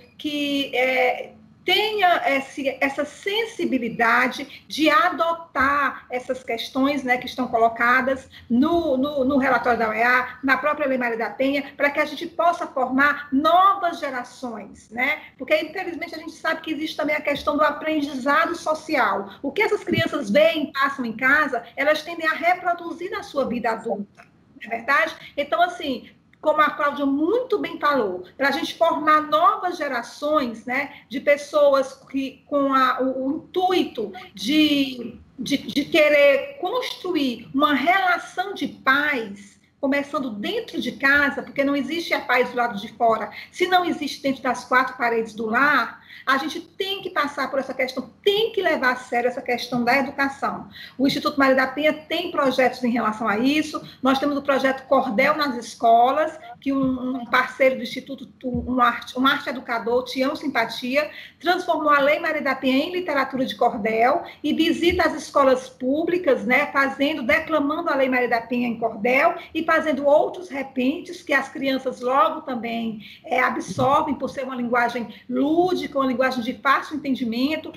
tenha essa sensibilidade de adotar essas questões, né, que estão colocadas no relatório da OEA, na própria Lei Maria da Penha, para que a gente possa formar novas gerações, né? Porque, infelizmente, a gente sabe que existe também a questão do aprendizado social. O que essas crianças veem, passam em casa, elas tendem a reproduzir na sua vida adulta, não é verdade? Então, assim, como a Cláudia muito bem falou, para a gente formar novas gerações, né, de pessoas com o intuito de querer construir uma relação de paz, começando dentro de casa, porque não existe a paz do lado de fora. Se não existe dentro das 4 paredes do lar, A gente tem que passar por essa questão, tem que levar a sério essa questão da educação. O Instituto Maria da Penha tem projetos em relação a isso. Nós temos o projeto Cordel nas Escolas, que um parceiro do Instituto, um arte educador, Tião Simpatia, transformou a Lei Maria da Penha em literatura de cordel e visita as escolas públicas, né, declamando a Lei Maria da Penha em cordel e fazendo outros repentes que as crianças logo também absorvem por ser uma linguagem lúdica, uma linguagem de fácil entendimento,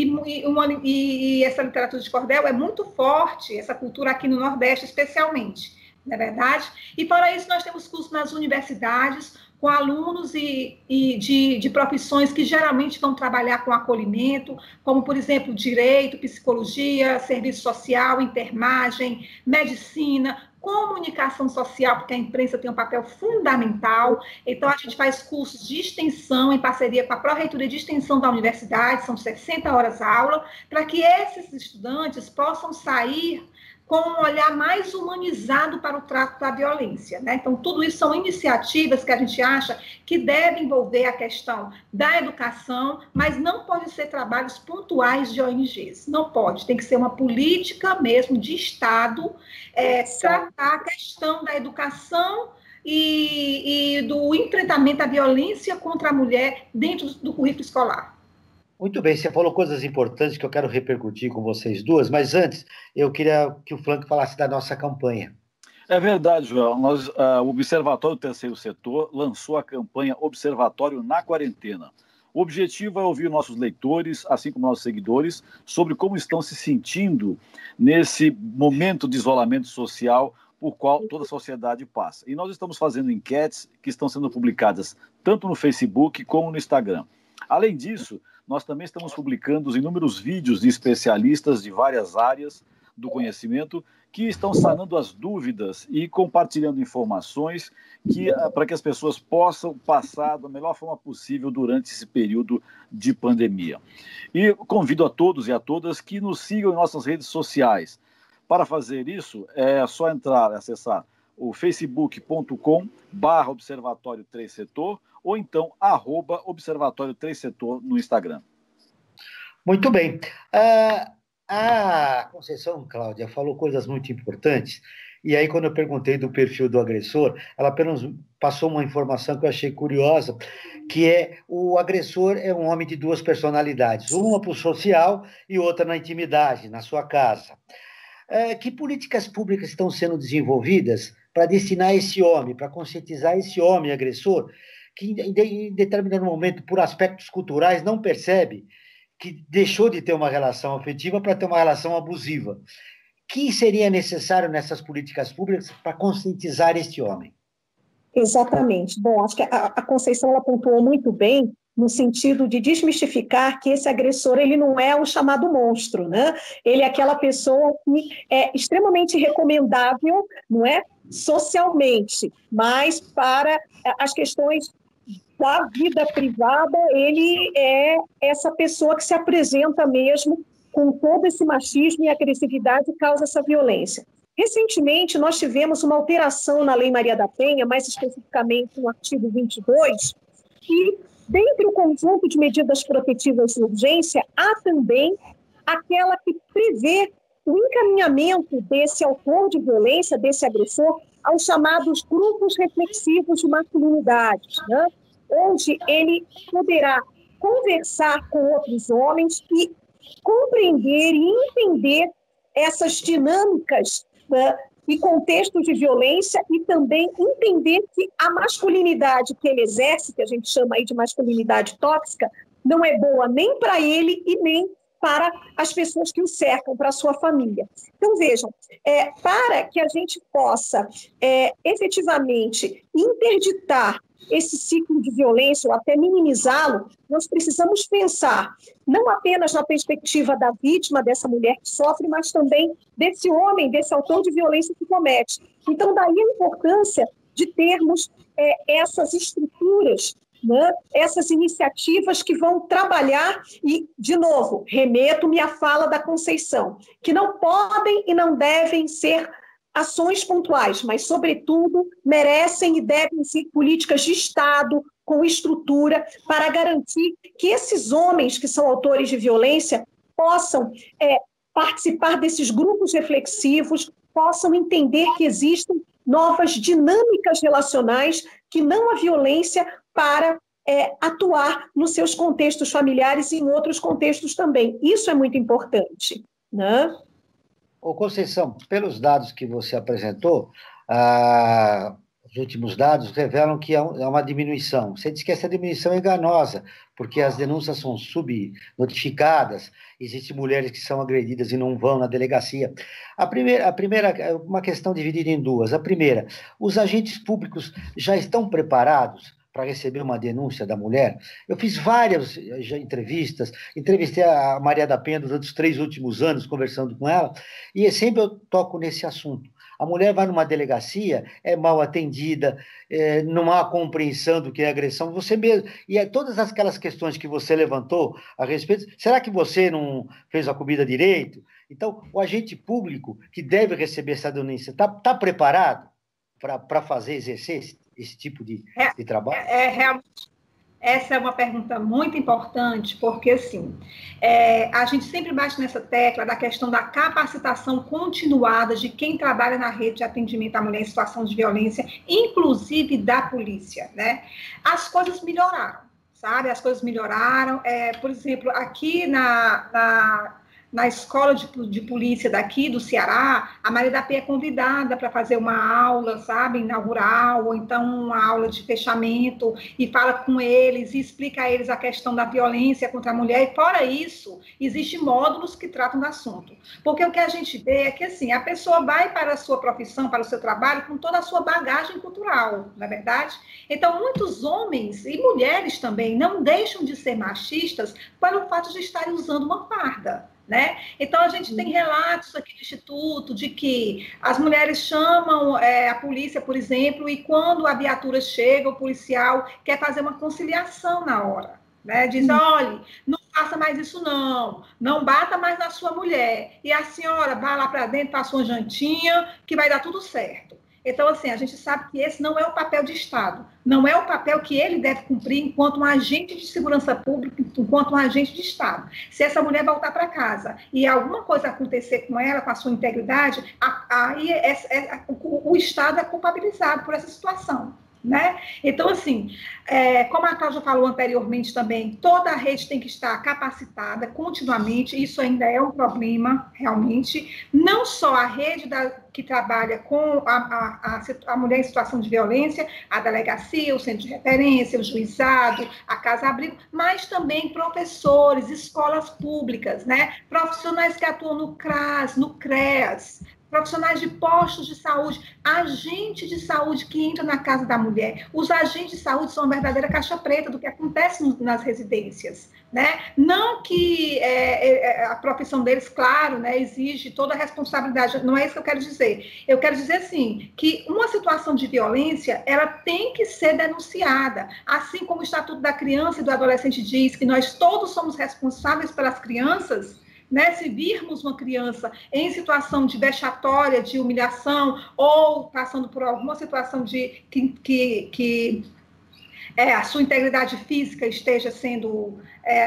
e essa literatura de cordel é muito forte, essa cultura aqui no Nordeste especialmente, não é verdade? E para isso nós temos cursos nas universidades, com alunos de profissões que geralmente vão trabalhar com acolhimento, como, por exemplo, direito, psicologia, serviço social, enfermagem, medicina, comunicação social, porque a imprensa tem um papel fundamental. Então, a gente faz cursos de extensão em parceria com a Pró-Reitoria de Extensão da Universidade, são 60 horas aula, para que esses estudantes possam sair com um olhar mais humanizado para o trato da violência, né? Então, tudo isso são iniciativas que a gente acha que devem envolver a questão da educação, mas não pode ser trabalhos pontuais de ONGs, não pode, tem que ser uma política mesmo de Estado, tratar a questão da educação e do enfrentamento à violência contra a mulher dentro do currículo escolar. Muito bem, você falou coisas importantes que eu quero repercutir com vocês duas, mas antes eu queria que o Franco falasse da nossa campanha. É verdade, João. O Observatório do Terceiro Setor lançou a campanha Observatório na Quarentena. O objetivo é ouvir nossos leitores, assim como nossos seguidores, sobre como estão se sentindo nesse momento de isolamento social por qual toda a sociedade passa. E nós estamos fazendo enquetes que estão sendo publicadas tanto no Facebook como no Instagram. Além disso, nós também estamos publicando os inúmeros vídeos de especialistas de várias áreas do conhecimento que estão sanando as dúvidas e compartilhando informações para que as pessoas possam passar da melhor forma possível durante esse período de pandemia. E convido a todos e a todas que nos sigam em nossas redes sociais. Para fazer isso, é só acessar o facebook.com/Observatório 3 Setor ou então @Observatório 3 Setor no Instagram. Muito bem. A Conceição, Cláudia, falou coisas muito importantes, e aí quando eu perguntei do perfil do agressor, ela apenas passou uma informação que eu achei curiosa, que o agressor é um homem de duas personalidades, uma para o social e outra na intimidade, na sua casa. Que políticas públicas estão sendo desenvolvidas para destinar esse homem, para conscientizar esse homem agressor, que em determinado momento, por aspectos culturais, não percebe que deixou de ter uma relação afetiva para ter uma relação abusiva? O que seria necessário nessas políticas públicas para conscientizar este homem? Exatamente. Bom, acho que a Conceição ela pontuou muito bem no sentido de desmistificar que esse agressor ele não é o chamado monstro, né? Ele é aquela pessoa que é extremamente recomendável, não é? Socialmente, mas para as questões da vida privada, ele é essa pessoa que se apresenta mesmo com todo esse machismo e agressividade e causa essa violência. Recentemente, nós tivemos uma alteração na Lei Maria da Penha, mais especificamente no artigo 22, que, dentre o conjunto de medidas protetivas de urgência, há também aquela que prevê o encaminhamento desse autor de violência, desse agressor, aos chamados grupos reflexivos de masculinidades, né? Onde ele poderá conversar com outros homens e compreender e entender essas dinâmicas, né, e contextos de violência, e também entender que a masculinidade que ele exerce, que a gente chama aí de masculinidade tóxica, não é boa nem para ele e nem para as pessoas que o cercam, para a sua família. Então, vejam, para que a gente possa efetivamente interditar esse ciclo de violência ou até minimizá-lo, nós precisamos pensar não apenas na perspectiva da vítima, dessa mulher que sofre, mas também desse homem, desse autor de violência que comete. Então, daí a importância de termos essas estruturas, né, essas iniciativas que vão trabalhar e, de novo, remeto-me à fala da Conceição, que não podem e não devem ser ações pontuais, mas, sobretudo, merecem e devem ser políticas de Estado, com estrutura, para garantir que esses homens que são autores de violência possam participar desses grupos reflexivos, possam entender que existem novas dinâmicas relacionais, que não a violência para atuar nos seus contextos familiares e em outros contextos também. Isso é muito importante, né? Ô, Conceição, pelos dados que você apresentou, os últimos dados revelam que há uma diminuição. Você diz que essa diminuição é enganosa, porque as denúncias são subnotificadas, existem mulheres que são agredidas e não vão na delegacia. A primeira é uma questão dividida em duas. A primeira, os agentes públicos já estão preparados para receber uma denúncia da mulher? Eu fiz várias entrevistas, entrevistei a Maria da Penha durante os 3 últimos anos, conversando com ela, e sempre eu toco nesse assunto. A mulher vai numa delegacia, é mal atendida, não há compreensão do que é agressão, você mesmo, e todas aquelas questões que você levantou a respeito, será que você não fez a comida direito? Então, o agente público que deve receber essa denúncia, está preparado para exercer esse tipo de trabalho? Realmente, essa é uma pergunta muito importante, porque, assim, a gente sempre bate nessa tecla da questão da capacitação continuada de quem trabalha na rede de atendimento à mulher em situação de violência, inclusive da polícia, né? As coisas melhoraram, sabe? As coisas melhoraram. Por exemplo, aqui na escola de polícia daqui do Ceará, a Maria da Penha é convidada para fazer uma aula, sabe, inaugural, ou então uma aula de fechamento, e fala com eles, e explica a eles a questão da violência contra a mulher, e fora isso, existem módulos que tratam do assunto. Porque o que a gente vê é que, assim, a pessoa vai para a sua profissão, para o seu trabalho, com toda a sua bagagem cultural, não é verdade? Então, muitos homens e mulheres também não deixam de ser machistas pelo fato de estarem usando uma farda, né? Então, a gente tem relatos aqui do Instituto de que as mulheres chamam a polícia, por exemplo, e quando a viatura chega, o policial quer fazer uma conciliação na hora, né? Diz, olha, não faça mais isso não bata mais na sua mulher, e a senhora vai lá para dentro, passa uma jantinha, que vai dar tudo certo. Então, assim, a gente sabe que esse não é o papel de Estado, não é o papel que ele deve cumprir enquanto um agente de segurança pública, enquanto um agente de Estado. Se essa mulher voltar para casa e alguma coisa acontecer com ela, com a sua integridade, aí o Estado é culpabilizado por essa situação, né? Então, assim, como a Cláudia falou anteriormente também, toda a rede tem que estar capacitada continuamente, isso ainda é um problema, realmente, não só a rede que trabalha com a mulher em situação de violência, a delegacia, o centro de referência, o juizado, a casa-abrigo, mas também professores, escolas públicas, né? Profissionais que atuam no CRAS, no CREAS, profissionais de postos de saúde, agente de saúde que entra na casa da mulher. Os agentes de saúde são uma verdadeira caixa preta do que acontece nas residências, né? Não que a profissão deles, claro, né, exige toda a responsabilidade, não é isso que eu quero dizer. Eu quero dizer, assim, que uma situação de violência, ela tem que ser denunciada, assim como o Estatuto da Criança e do Adolescente diz que nós todos somos responsáveis pelas crianças, né? Se virmos uma criança em situação de vexatória, de humilhação, ou passando por alguma situação de que a sua integridade física esteja sendo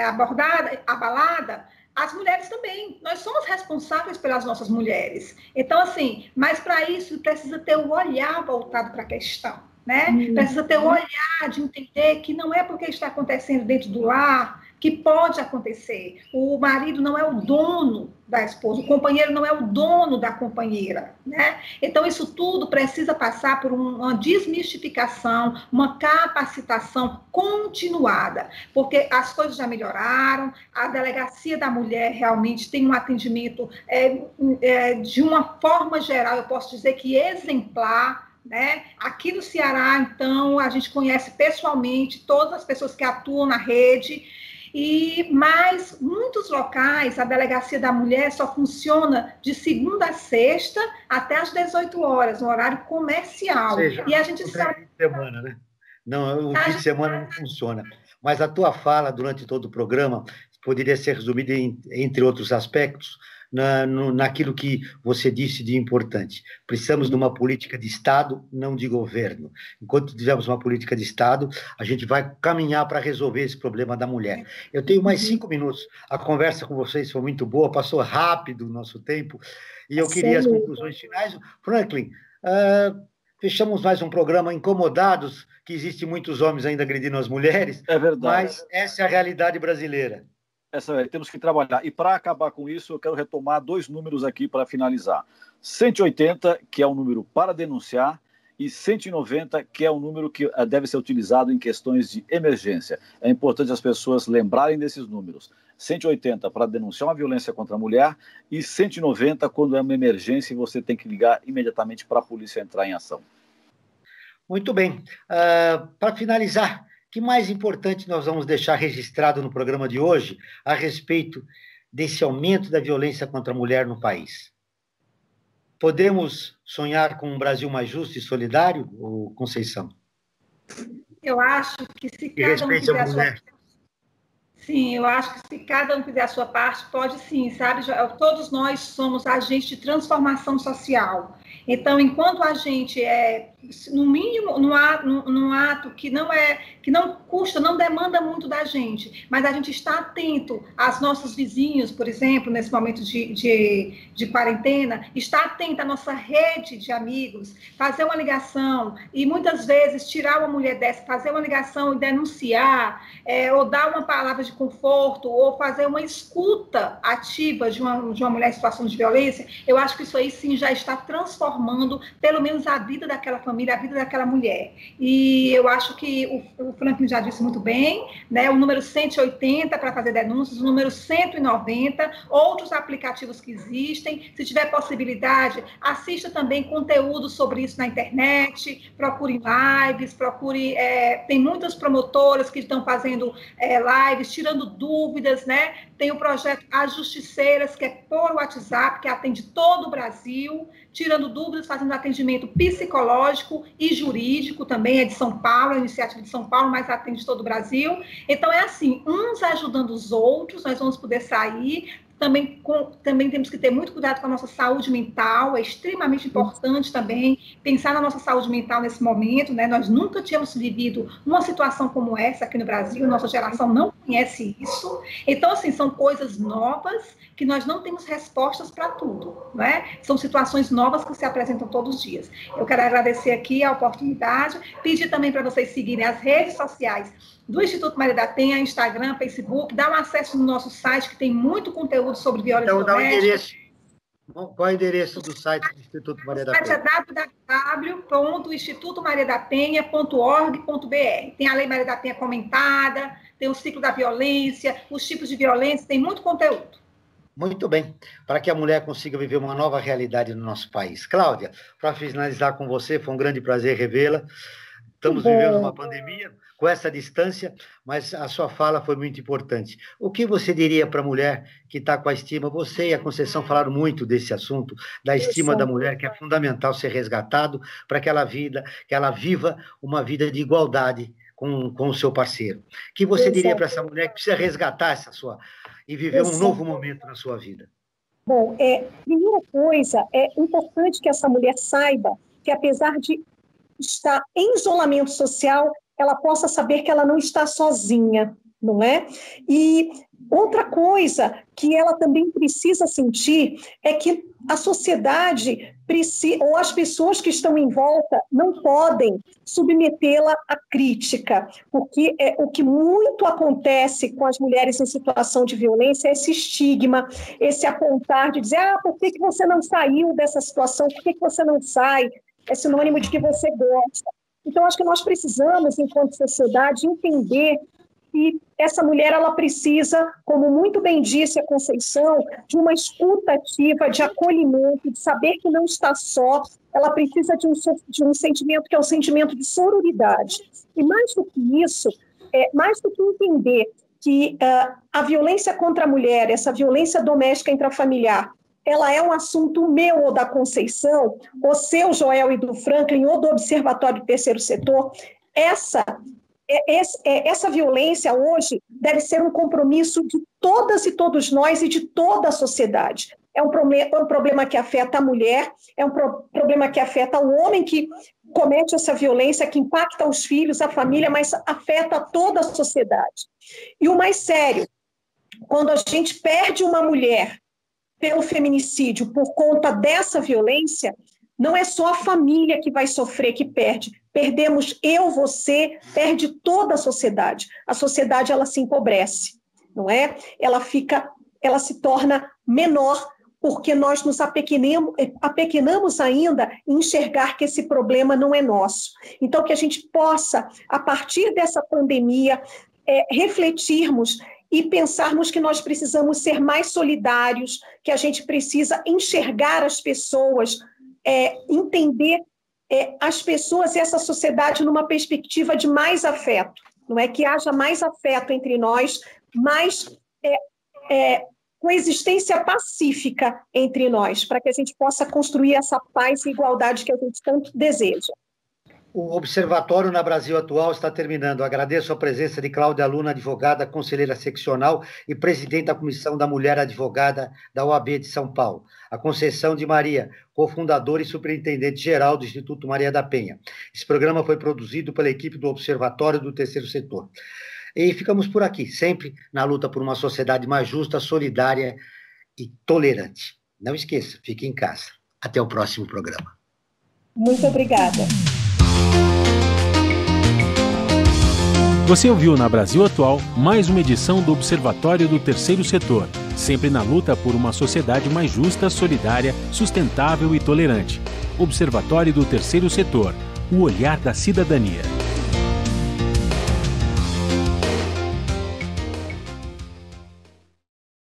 abalada, as mulheres também, nós somos responsáveis pelas nossas mulheres. Então, assim, mas para isso precisa ter o olhar voltado para a questão, né? Precisa ter o olhar de entender que não é porque está acontecendo dentro do lar que pode acontecer. O marido não é o dono da esposa, o companheiro não é o dono da companheira, né? Então, isso tudo precisa passar por uma desmistificação, uma capacitação continuada, porque as coisas já melhoraram, a Delegacia da Mulher realmente tem um atendimento de uma forma geral, eu posso dizer que exemplar, né? Aqui no Ceará, então, a gente conhece pessoalmente todas as pessoas que atuam na rede, mas muitos locais, a Delegacia da Mulher só funciona de segunda a sexta até às 18 horas, no horário comercial. Ou seja, e a gente sabe... fim de semana, né? Não, o fim de semana não funciona. Mas a tua fala durante todo o programa poderia ser resumida entre outros aspectos, naquilo que você disse de importante. Precisamos de uma política de Estado, não de governo. Enquanto tivermos uma política de Estado, a gente vai caminhar para resolver esse problema da mulher. Eu tenho mais 5 minutos. A conversa com vocês foi muito boa, passou rápido o nosso tempo, e eu queria as conclusões finais. Franklin, fechamos mais um programa Incomodados, que existem muitos homens ainda agredindo as mulheres, é verdade. Mas essa é a realidade brasileira. Temos que trabalhar. E para acabar com isso, eu quero retomar 2 números aqui para finalizar. 180, que é um número para denunciar, e 190, que é um número que deve ser utilizado em questões de emergência. É importante as pessoas lembrarem desses números. 180 para denunciar uma violência contra a mulher e 190 quando é uma emergência e você tem que ligar imediatamente para a polícia entrar em ação. Muito bem. Para finalizar, o que mais importante nós vamos deixar registrado no programa de hoje a respeito desse aumento da violência contra a mulher no país? Podemos sonhar com um Brasil mais justo e solidário, Conceição? Eu acho que se cada um fizer a sua... Sim, eu acho que se cada um fizer a sua parte, pode sim, sabe? Todos nós somos agentes de transformação social. Então, enquanto a gente no mínimo, num ato que não custa, não demanda muito da gente, mas a gente está atento aos nossos vizinhos, por exemplo, nesse momento de quarentena, está atento à nossa rede de amigos, fazer uma ligação e muitas vezes tirar uma mulher dessa, fazer uma ligação e denunciar, ou dar uma palavra de conforto, ou fazer uma escuta ativa de uma mulher em situação de violência, eu acho que isso aí sim já está transformando pelo menos a vida daquela família, a vida daquela mulher. E eu acho que o Franklin já disse muito bem, né? O número 180 para fazer denúncias, o número 190, outros aplicativos que existem. Se tiver possibilidade, assista também conteúdo sobre isso na internet, procure lives, tem muitas promotoras que estão fazendo lives, tirando dúvidas, né? Tem o projeto As Justiceiras, que é por WhatsApp, que atende todo o Brasil, tirando dúvidas, fazendo atendimento psicológico e jurídico, também é de São Paulo, a iniciativa de São Paulo, mas atende todo o Brasil. Então, é assim, uns ajudando os outros, nós vamos poder sair. Também temos que ter muito cuidado com a nossa saúde mental, é extremamente importante também pensar na nossa saúde mental nesse momento, né? Nós nunca tínhamos vivido uma situação como essa aqui no Brasil, nossa geração não conhece isso. Então, assim, são coisas novas que nós não temos respostas para tudo, né? São situações novas que se apresentam todos os dias. Eu quero agradecer aqui a oportunidade, pedir também para vocês seguirem as redes sociais do Instituto Maria da Penha, Instagram, Facebook, dá um acesso no nosso site, que tem muito conteúdo sobre violência doméstica. Qual é o endereço do site do Instituto Maria da Penha? O site é www.institutomariadapenha.org.br. Tem a Lei Maria da Penha comentada, tem o ciclo da violência, os tipos de violência, tem muito conteúdo. Muito bem, para que a mulher consiga viver uma nova realidade no nosso país. Cláudia, para finalizar com você, foi um grande prazer revê-la. Estamos vivendo uma pandemia com essa distância, mas a sua fala foi muito importante. O que você diria para a mulher que está com a estima? Você e a Conceição falaram muito desse assunto, da estima da mulher, que é fundamental ser resgatado para que ela viva uma vida de igualdade com o seu parceiro. O que você diria para essa mulher que precisa resgatar e viver um novo momento na sua vida? Bom, primeira coisa, é importante que essa mulher saiba que, apesar de estar em isolamento social, ela possa saber que ela não está sozinha, não é? E outra coisa que ela também precisa sentir é que a sociedade ou as pessoas que estão em volta não podem submetê-la à crítica, porque o que muito acontece com as mulheres em situação de violência é esse estigma, esse apontar de dizer, por que você não saiu dessa situação, por que você não sai? É sinônimo de que você gosta. Então, acho que nós precisamos, enquanto sociedade, entender que essa mulher ela precisa, como muito bem disse a Conceição, de uma escuta ativa, de acolhimento, de saber que não está só. Ela precisa de um sentimento que é o sentimento de sororidade. E mais do que isso, mais do que entender que a violência contra a mulher, essa violência doméstica intrafamiliar, ela é um assunto meu ou da Conceição, ou seu, Joel, e do Franklin, ou do Observatório do Terceiro Setor, essa violência hoje deve ser um compromisso de todas e todos nós e de toda a sociedade. é um problema que afeta a mulher, é um problema que afeta o homem que comete essa violência, que impacta os filhos, a família, mas afeta toda a sociedade. E o mais sério, quando a gente perde uma mulher pelo feminicídio por conta dessa violência, não é só a família que vai sofrer, que perde. Perdemos eu, você, perde toda a sociedade. A sociedade, ela se empobrece, não é? Ela se torna menor, porque nós nos apequenamos ainda em enxergar que esse problema não é nosso. Então, que a gente possa, a partir dessa pandemia, refletirmos e pensarmos que nós precisamos ser mais solidários, que a gente precisa enxergar as pessoas, entender as pessoas e essa sociedade numa perspectiva de mais afeto, não é? Que haja mais afeto entre nós, mais coexistência pacífica entre nós, para que a gente possa construir essa paz e igualdade que a gente tanto deseja. O Observatório na Brasil Atual está terminando. Agradeço a presença de Cláudia Luna, advogada, conselheira seccional e presidente da Comissão da Mulher Advogada da OAB de São Paulo. A Conceição de Maria, cofundadora e superintendente-geral do Instituto Maria da Penha. Esse programa foi produzido pela equipe do Observatório do Terceiro Setor. E ficamos por aqui, sempre na luta por uma sociedade mais justa, solidária e tolerante. Não esqueça, fique em casa. Até o próximo programa. Muito obrigada. Você ouviu na Brasil Atual mais uma edição do Observatório do Terceiro Setor, sempre na luta por uma sociedade mais justa, solidária, sustentável e tolerante. Observatório do Terceiro Setor, o olhar da cidadania.